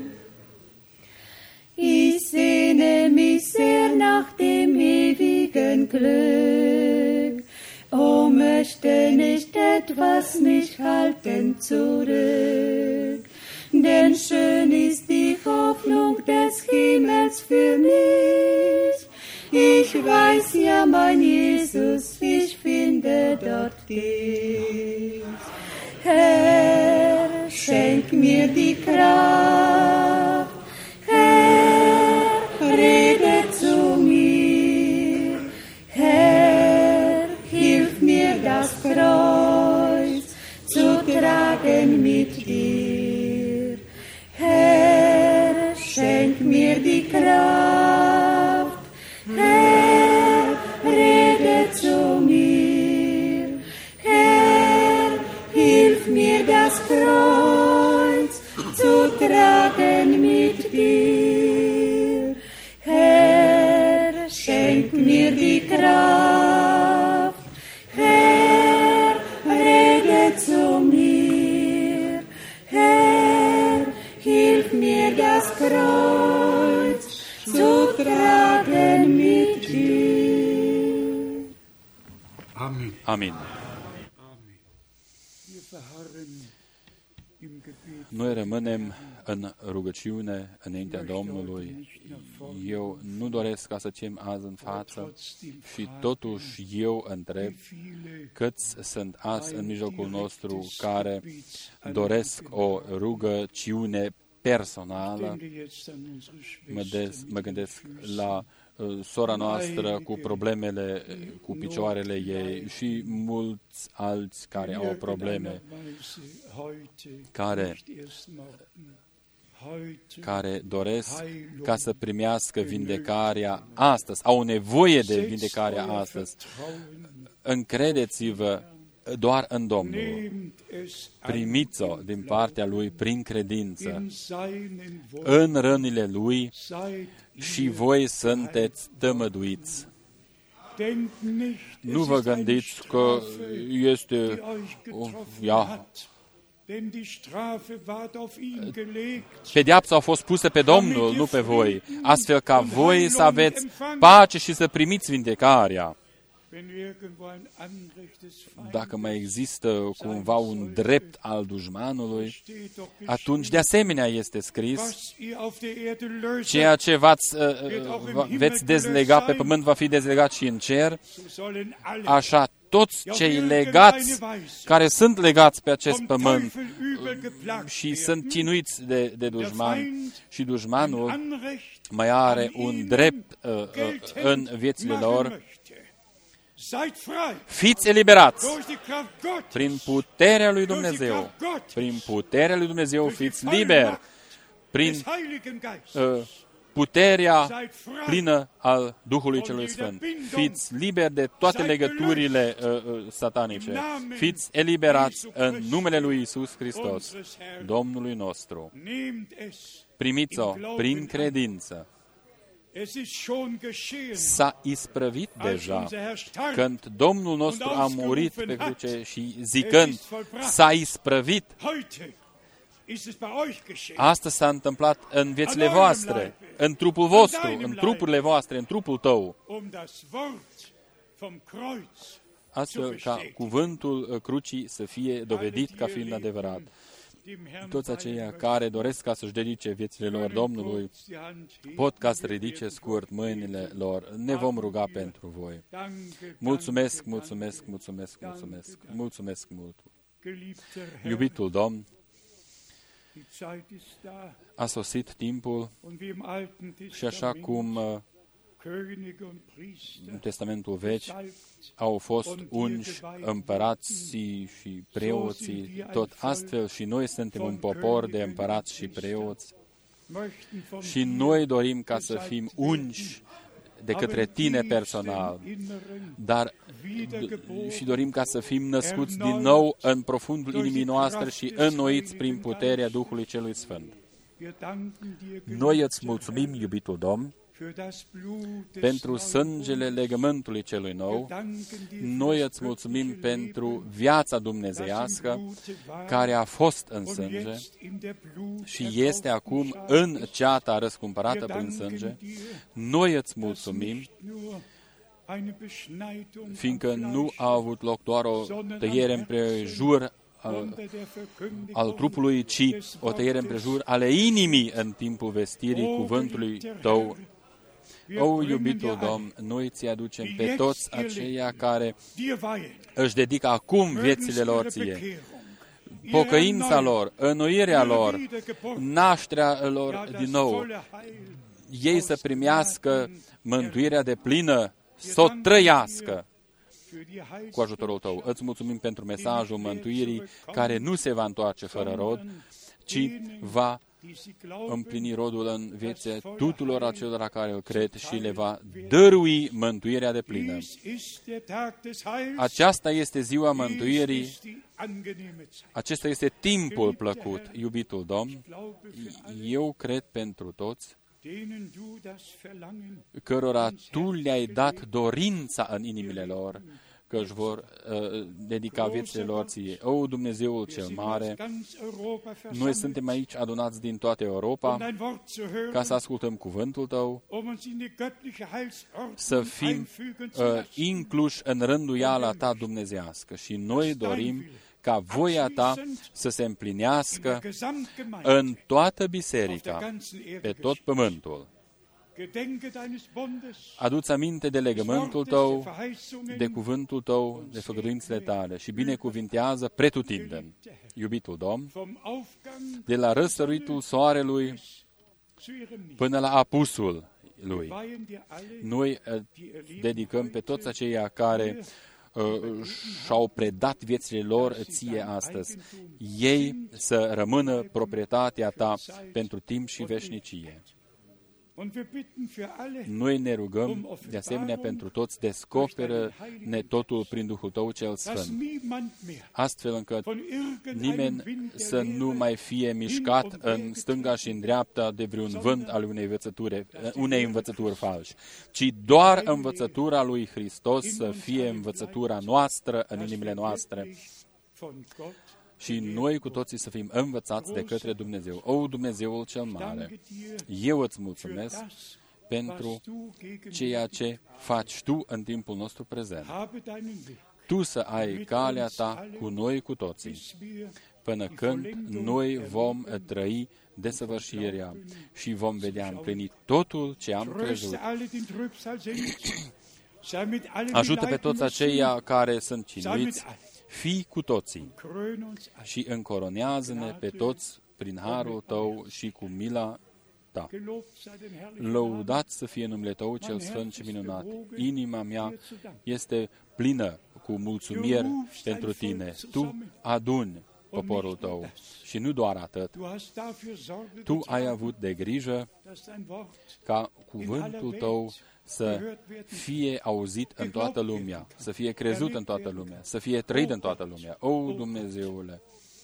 Ich sehne mich sehr nach dem ewigen Glück. Oh, möchte nicht etwas mich halten zurück. Denn schön ist die Hoffnung des Himmels für mich. Ich weiß ja, mein Jesus, ich finde dort dich. Herr, schenk mir die Kraft. Herr, rede zu mir. Herr, hilf mir das Kreuz zu tragen mit dir. Herr, schenk mir die Kraft. Herr, rede zu mir. Herr, hilf mir das Kreuz zu tragen mit dir. Herr, schenk mir die Kraft. Herr, rede zu mir. Herr, hilf mir das Kreuz zu tragen mit dir. Amen. Amin. Wir verharren im Gebet. Noi rămânem în rugăciune înaintea Domnului. Eu nu doresc ca să cem azi în față și totuși eu întreb câți sunt azi în mijlocul nostru care doresc o rugăciune personală. Mă, des, mă gândesc la uh, sora noastră cu problemele cu picioarele ei și mulți alți care au probleme, care, care doresc ca să primească vindecarea astăzi, au nevoie de vindecarea astăzi. Încredeți-vă doar în Domnul. Primiți-o din partea Lui prin credință în rănile Lui și voi sunteți tămăduiți. Nu vă gândiți că este ja, pedeapsa a fost pusă pe Domnul, nu pe voi, astfel ca voi să aveți pace și să primiți vindecarea. Dacă mai există cumva un drept al dușmanului, atunci de asemenea este scris, ceea ce v-ați, uh, veți dezlega pe pământ va fi dezlegat și în cer, așa toți cei legați, care sunt legați pe acest pământ și sunt cinuiți de, de dușman, și dușmanul mai are un drept uh, uh, în viețile lor. Fiți eliberați prin puterea lui Dumnezeu. Prin puterea lui Dumnezeu fiți liberi. Prin uh, puterea plină al Duhului Celui Sfânt. Fiți liberi de toate legăturile uh, uh, satanice. Fiți eliberați în numele lui Iisus Hristos, Domnului nostru. Primiți-o prin credință. S-a isprăvit deja când Domnul nostru a murit pe cruce și zicând, s-a isprăvit. Asta s-a întâmplat în viețile voastre, în trupul vostru, în trupurile voastre, în trupul tău. Astfel ca cuvântul crucii să fie dovedit ca fiind adevărat. Toți aceia care doresc ca să-și dedice viețile lor Domnului, pot ca să ridice scurt mâinile lor. Ne vom ruga pentru voi. Mulțumesc, mulțumesc, mulțumesc, mulțumesc, mulțumesc mult. Iubitul Domn, a sosit timpul și așa cum în Testamentul Vechi au fost unși împărații și preoții, tot astfel și noi suntem un popor de împărați și preoți și noi dorim ca să fim unși de către Tine personal, dar și dorim ca să fim născuți din nou în profundul inimii noastre și înnoiți prin puterea Duhului Celui Sfânt. Noi îți mulțumim, iubitul Domn, pentru sângele legământului celui nou. Noi îți mulțumim pentru viața dumnezeiască care a fost în sânge și este acum în ceata răscumpărată prin sânge. Noi îți mulțumim, fiindcă nu a avut loc doar o tăiere împrejur al, al trupului, ci o tăiere împrejur ale inimii în timpul vestirii cuvântului Tău. O, iubitul Domn, noi ți aducem pe toți aceia care își dedică acum viețile lor Ție, pocăința lor, înnoirea lor, nașterea lor din nou, ei să primească mântuirea de plină, să o trăiască cu ajutorul Tău. Îți mulțumim pentru mesajul mântuirii care nu se va întoarce fără rod, ci va împlini rodul în viețile tuturor acelora care îl cred și le va dărui mântuirea de plină. Aceasta este ziua mântuirii, acesta este timpul plăcut, iubitul Domn. Eu cred pentru toți cărora Tu le-ai dat dorința în inimile lor, că își vor uh, dedica viețile lor Ție. O, Dumnezeul cel mare, noi suntem aici adunați din toată Europa ca să ascultăm cuvântul Tău, să fim uh, incluși în rânduiala Ta dumnezeiască și noi dorim ca voia Ta să se împlinească în toată biserica, pe tot pământul. Adu-ți aminte de legământul Tău, de cuvântul Tău, de făgăduințele Tale și binecuvintează pretutindeni. Iubitul Domn, de la răsăritul soarelui până la apusul lui, noi dedicăm pe toți aceia care uh, și-au predat viețile lor Ție astăzi. Ei să rămână proprietatea Ta pentru timp și veșnicie. Noi ne rugăm, de asemenea, pentru toți, descoperă-ne totul prin Duhul Tău cel Sfânt, astfel încât nimeni să nu mai fie mișcat în stânga și în dreapta de vreun vânt al unei învățături, unei învățături falși, ci doar învățătura lui Hristos să fie învățătura noastră în inimile noastre. Și noi cu toții să fim învățați de către Dumnezeu. O, Dumnezeul cel mare, eu îți mulțumesc pentru ceea ce faci Tu în timpul nostru prezent. Tu să ai calea Ta cu noi cu toții, până când noi vom trăi desăvârșirea și vom vedea împlinit totul ce am crezut. Ajută pe toți aceia care sunt cinuiți, fii cu toții și încoronează-ne pe toți prin harul Tău și cu mila Ta. Lăudat să fie numele Tău cel sfânt și minunat. Inima mea este plină cu mulțumiri pentru Tine. Tu aduni poporul Tău și nu doar atât. Tu ai avut de grijă ca cuvântul Tău să fie auzit în toată lumea, să fie crezut în toată lumea, să fie trăit în toată lumea. O, Dumnezeule,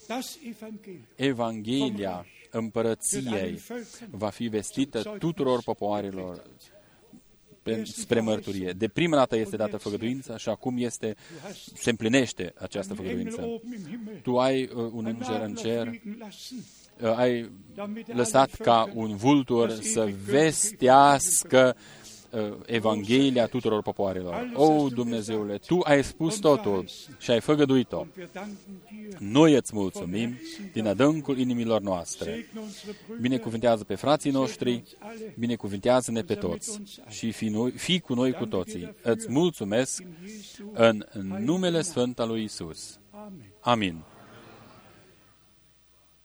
Evanghelia împărăției va fi vestită tuturor popoarelor spre mărturie. De prima dată este dată făgăduința și acum este, se împlinește această făgăduință. Tu ai uh, un înger în cer, uh, ai lăsat ca un vultur să vestească Evanghelia tuturor popoarelor. O, Dumnezeule, Tu ai spus totul și ai făgăduit-o. Noi îți mulțumim din adâncul inimilor noastre. Binecuvintează pe frații noștri, binecuvintează-ne pe toți și fii, noi, fii cu noi cu toții. Îți mulțumesc în numele Sfânt al lui Iisus. Amin.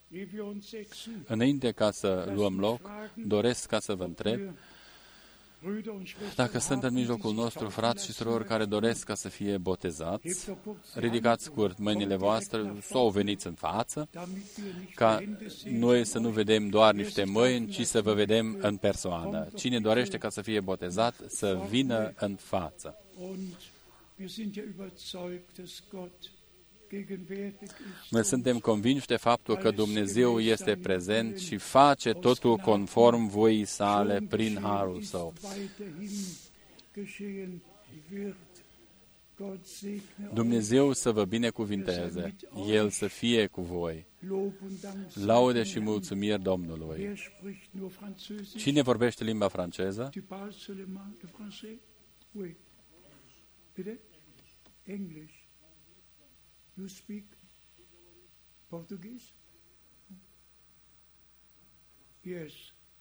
Înainte ca să luăm loc, doresc ca să vă întreb dacă sunt în mijlocul nostru frați și surori care doresc ca să fie botezați. Ridicați scurt mâinile voastre sau veniți în față, ca noi să nu vedem doar niște mâini, ci să vă vedem în persoană. Cine dorește ca să fie botezat, să vină în față. Noi suntem convinși de faptul că Dumnezeu este prezent și face totul conform voii sale prin harul său. Dumnezeu să vă binecuvinteze, El să fie cu voi. Laude și mulțumiri Domnului. Cine vorbește limba franceză? English. You speak Portuguese? Yes.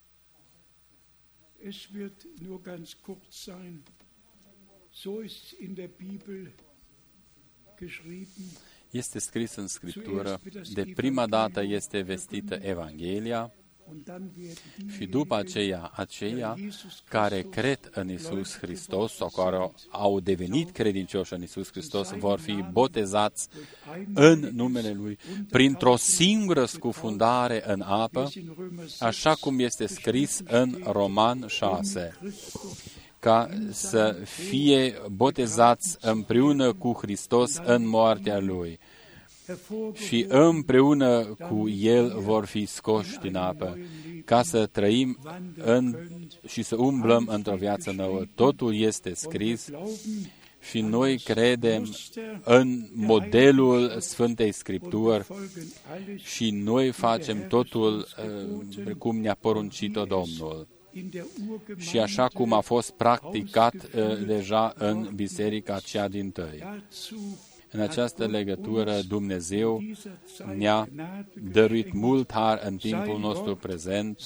Es wird nur ganz kurz sein. So ist in der Bibel geschrieben. Este scris în Scriptură, de prima dată este vestită Evanghelia și după aceea, aceia care cred în Iisus Hristos sau care au devenit credincioși în Iisus Hristos vor fi botezați în numele Lui printr-o singură scufundare în apă, așa cum este scris în Roman șase, ca să fie botezați împreună cu Hristos în moartea Lui. Și împreună cu El vor fi scoși din apă, ca să trăim în, și să umblăm într-o viață nouă. Totul este scris și noi credem în modelul Sfântei Scripturi și noi facem totul uh, cum ne-a poruncit-o Domnul. Și așa cum a fost practicat uh, deja în biserica cea dintâi. În această legătură, Dumnezeu ne-a dăruit mult har în timpul nostru prezent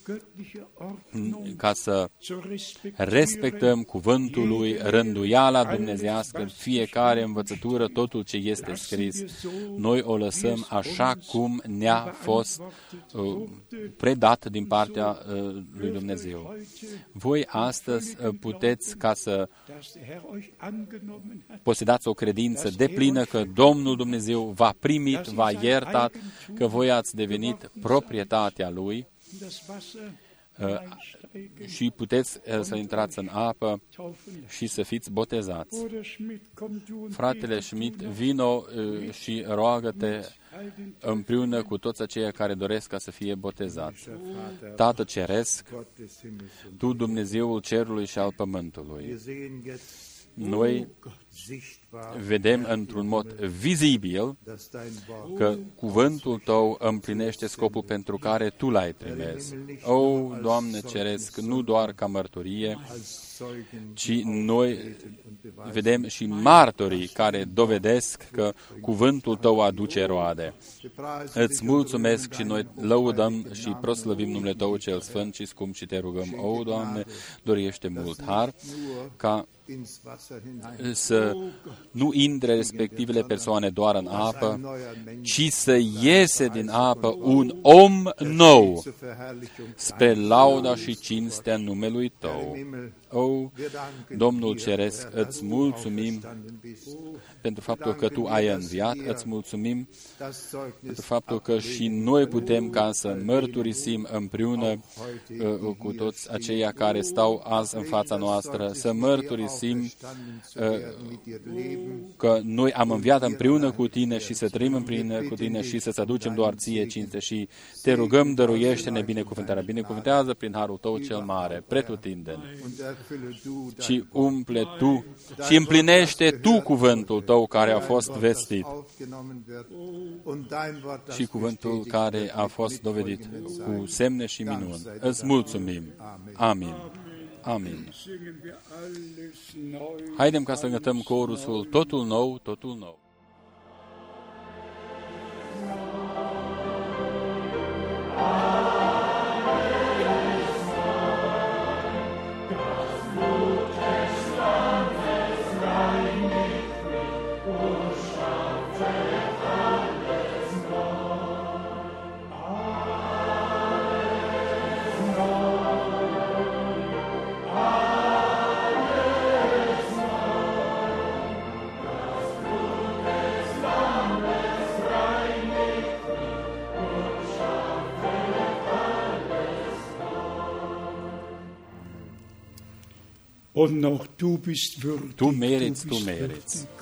ca să respectăm cuvântul Lui, rânduiala dumnezeiască, fiecare învățătură, totul ce este scris. Noi o lăsăm așa cum ne-a fost uh, predat din partea uh, lui Dumnezeu. Voi astăzi uh, puteți ca să posedați o credință de plină că Domnul Dumnezeu v-a primit, v-a iertat, că voi ați devenit proprietatea Lui și puteți să intrați în apă și să fiți botezați. Fratele Schmidt, vino și roagă-te împreună cu toți aceia care doresc ca să fie botezați. Tată Ceresc, Tu, Dumnezeul cerului și al pământului, noi vedem într-un mod vizibil că cuvântul Tău împlinește scopul pentru care Tu l-ai trimis. O, Doamne Ceresc, nu doar ca mărturie, ci noi vedem și martorii care dovedesc că cuvântul Tău aduce roade. Îți mulțumesc și noi lăudăm și proslăvim numele Tău cel sfânt și scump și Te rugăm, o, Doamne, dorește mult har ca să nu intre respectivele persoane doar în apă, ci să iese din apă un om nou spre lauda și cinstea numelui Tău. O, Domnul Ceresc, îți mulțumim pentru faptul că Tu ai înviat, îți mulțumim pentru faptul că și noi putem ca să mărturisim împreună uh, cu toți aceia care stau azi în fața noastră, să mărturisim uh, că noi am înviat împreună cu Tine și să trăim împreună cu Tine și să-ți aducem doar Ție cinste și Te rugăm, dăruiește-ne binecuvântarea. Binecuvântează prin harul Tău cel mare, pretutindeni, și umple Tu și împlinește Tu cuvântul Tău care a fost vestit și cuvântul care a fost dovedit cu semne și minuni. Îți mulțumim. Amin. Amin. Haidem ca să cântăm corusul Totul nou, totul nou. Und noch du bist würdig. Tu meriți, du tu bist meriți. würdig.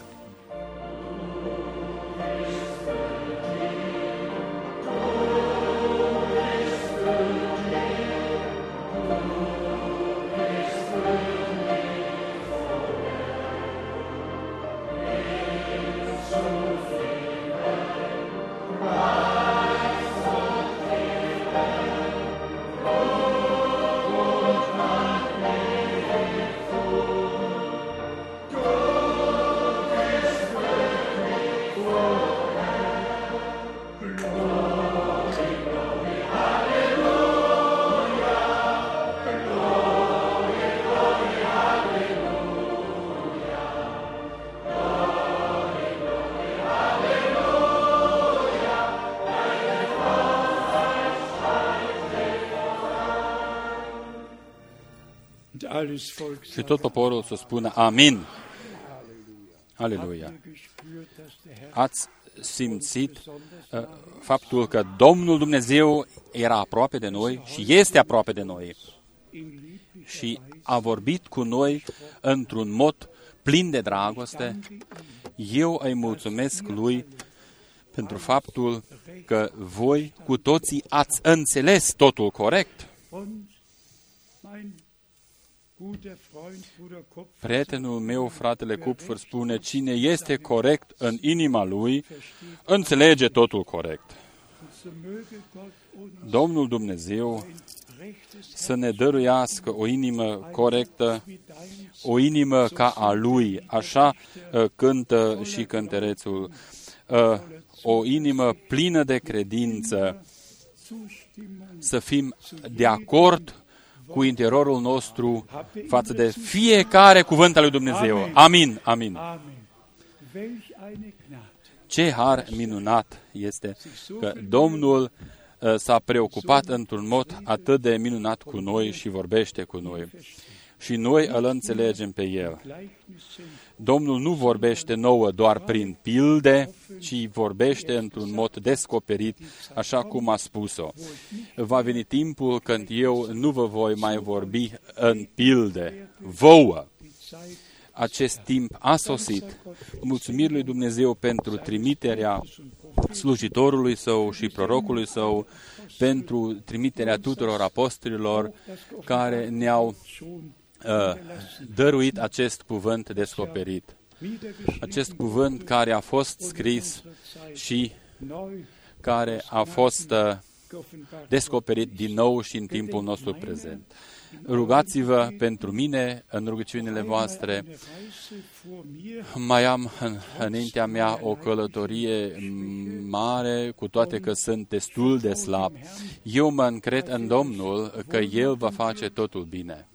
Și tot poporul să spună amin. Aleluia. Ați simțit uh, faptul că Domnul Dumnezeu era aproape de noi și este aproape de noi și a vorbit cu noi într-un mod plin de dragoste. Eu îi mulțumesc Lui pentru faptul că voi cu toții ați înțeles totul corect. Prietenul meu, fratele Kupfer, spune, cine este corect în inima lui, înțelege totul corect. Domnul Dumnezeu să ne dăruiască o inimă corectă, o inimă ca a Lui, așa uh, cântă și cântărețul, uh, o inimă plină de credință, să fim de acord cu interiorul nostru față de fiecare cuvânt al lui Dumnezeu. Amin, amin. Ce har minunat este că Domnul uh, s-a preocupat într-un mod atât de minunat cu noi și vorbește cu noi. Și noi îl înțelegem pe El. Domnul nu vorbește nouă doar prin pilde, ci vorbește într-un mod descoperit, așa cum a spus-o. Va veni timpul când eu nu vă voi mai vorbi în pilde, vouă. Acest timp a sosit. Mulțumiri lui Dumnezeu pentru trimiterea slujitorului Său și prorocului Său, pentru trimiterea tuturor apostolilor care ne-au uh, dăruit acest cuvânt descoperit. Acest cuvânt care a fost scris și care a fost uh, descoperit din nou și în timpul nostru prezent. Rugați-vă pentru mine în rugăciunile voastre. Mai am în, înaintea mea o călătorie mare, cu toate că sunt destul de slab. Eu mă încred în Domnul că El va face totul bine.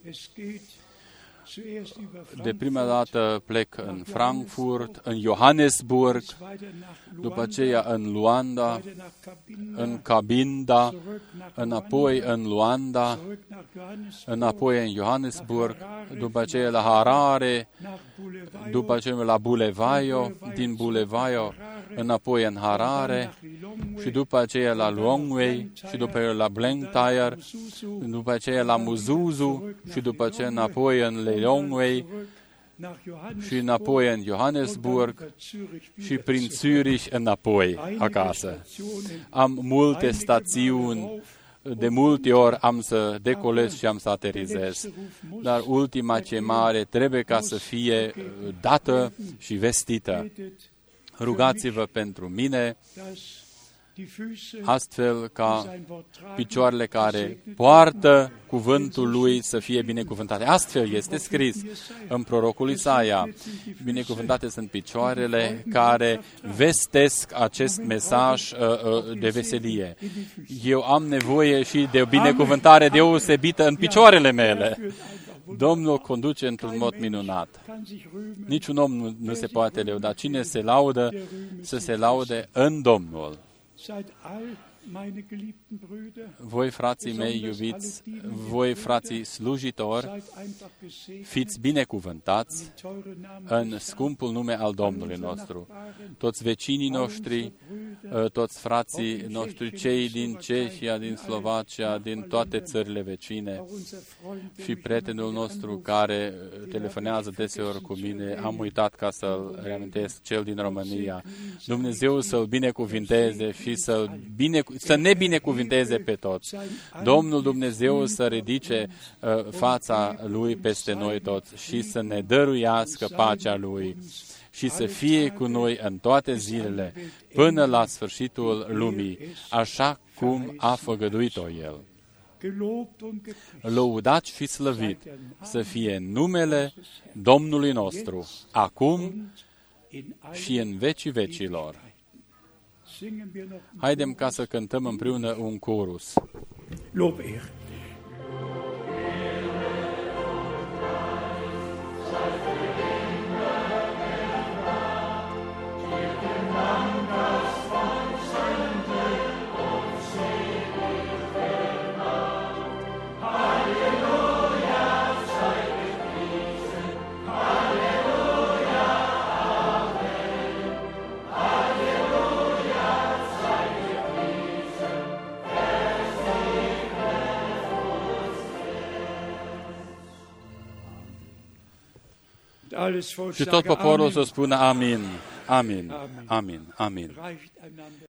De prima dată plec în Frankfurt, în Johannesburg, după aceea în Luanda, în Cabinda, înapoi în Luanda, înapoi în Johannesburg, după aceea la Harare, după aceea la Bulawayo, din Bulawayo înapoi în Harare și după aceea la Lilongwe și după aceea la Blantyre, după aceea la Muzuzu și după aceea înapoi în Lilongwe și înapoi în Johannesburg și prin Zürich înapoi acasă. Am multe stațiuni, de multe ori am să decolez și am să aterizez, dar ultima chemare trebuie ca să fie dată și vestită. Rugați-vă pentru mine, astfel ca picioarele care poartă cuvântul Lui să fie binecuvântate. Astfel este scris în prorocul Isaia. Binecuvântate sunt picioarele care vestesc acest mesaj uh, uh, de veselie. Eu am nevoie și de o binecuvântare deosebită în picioarele mele. Domnul conduce într-un mod minunat. Niciun om nu, nu se poate lăuda. Cine se laudă, să se laude în Domnul. meine geliebten Brüder, voi frații mei iubiți, voi frații slujitori, seid einfach gesegnet, fiți binecuvântați teure Namen, în scumpul nume al Domnului nostru. Toți vecinii noștri, toți frații noștri, cei din Cehia, din Slovacia, din toate țările vecine și prietenul nostru care telefonează deseori cu mine, am uitat ca să-l reamintesc, cel din România. Dumnezeu să-l binecuvinteze și să-l bine, să ne binecuvinteze pe toți. Domnul Dumnezeu să ridice uh, fața Lui peste noi toți și să ne dăruiască pacea Lui și să fie cu noi în toate zilele, până la sfârșitul lumii, așa cum a făgăduit-o El. Lăudat și slăvit să fie numele Domnului nostru, acum și în vecii vecilor. Haidem ca să cântăm împreună un chorus. Lob, Ehre. Și tot poporul să spună amin, amin, amin, amin.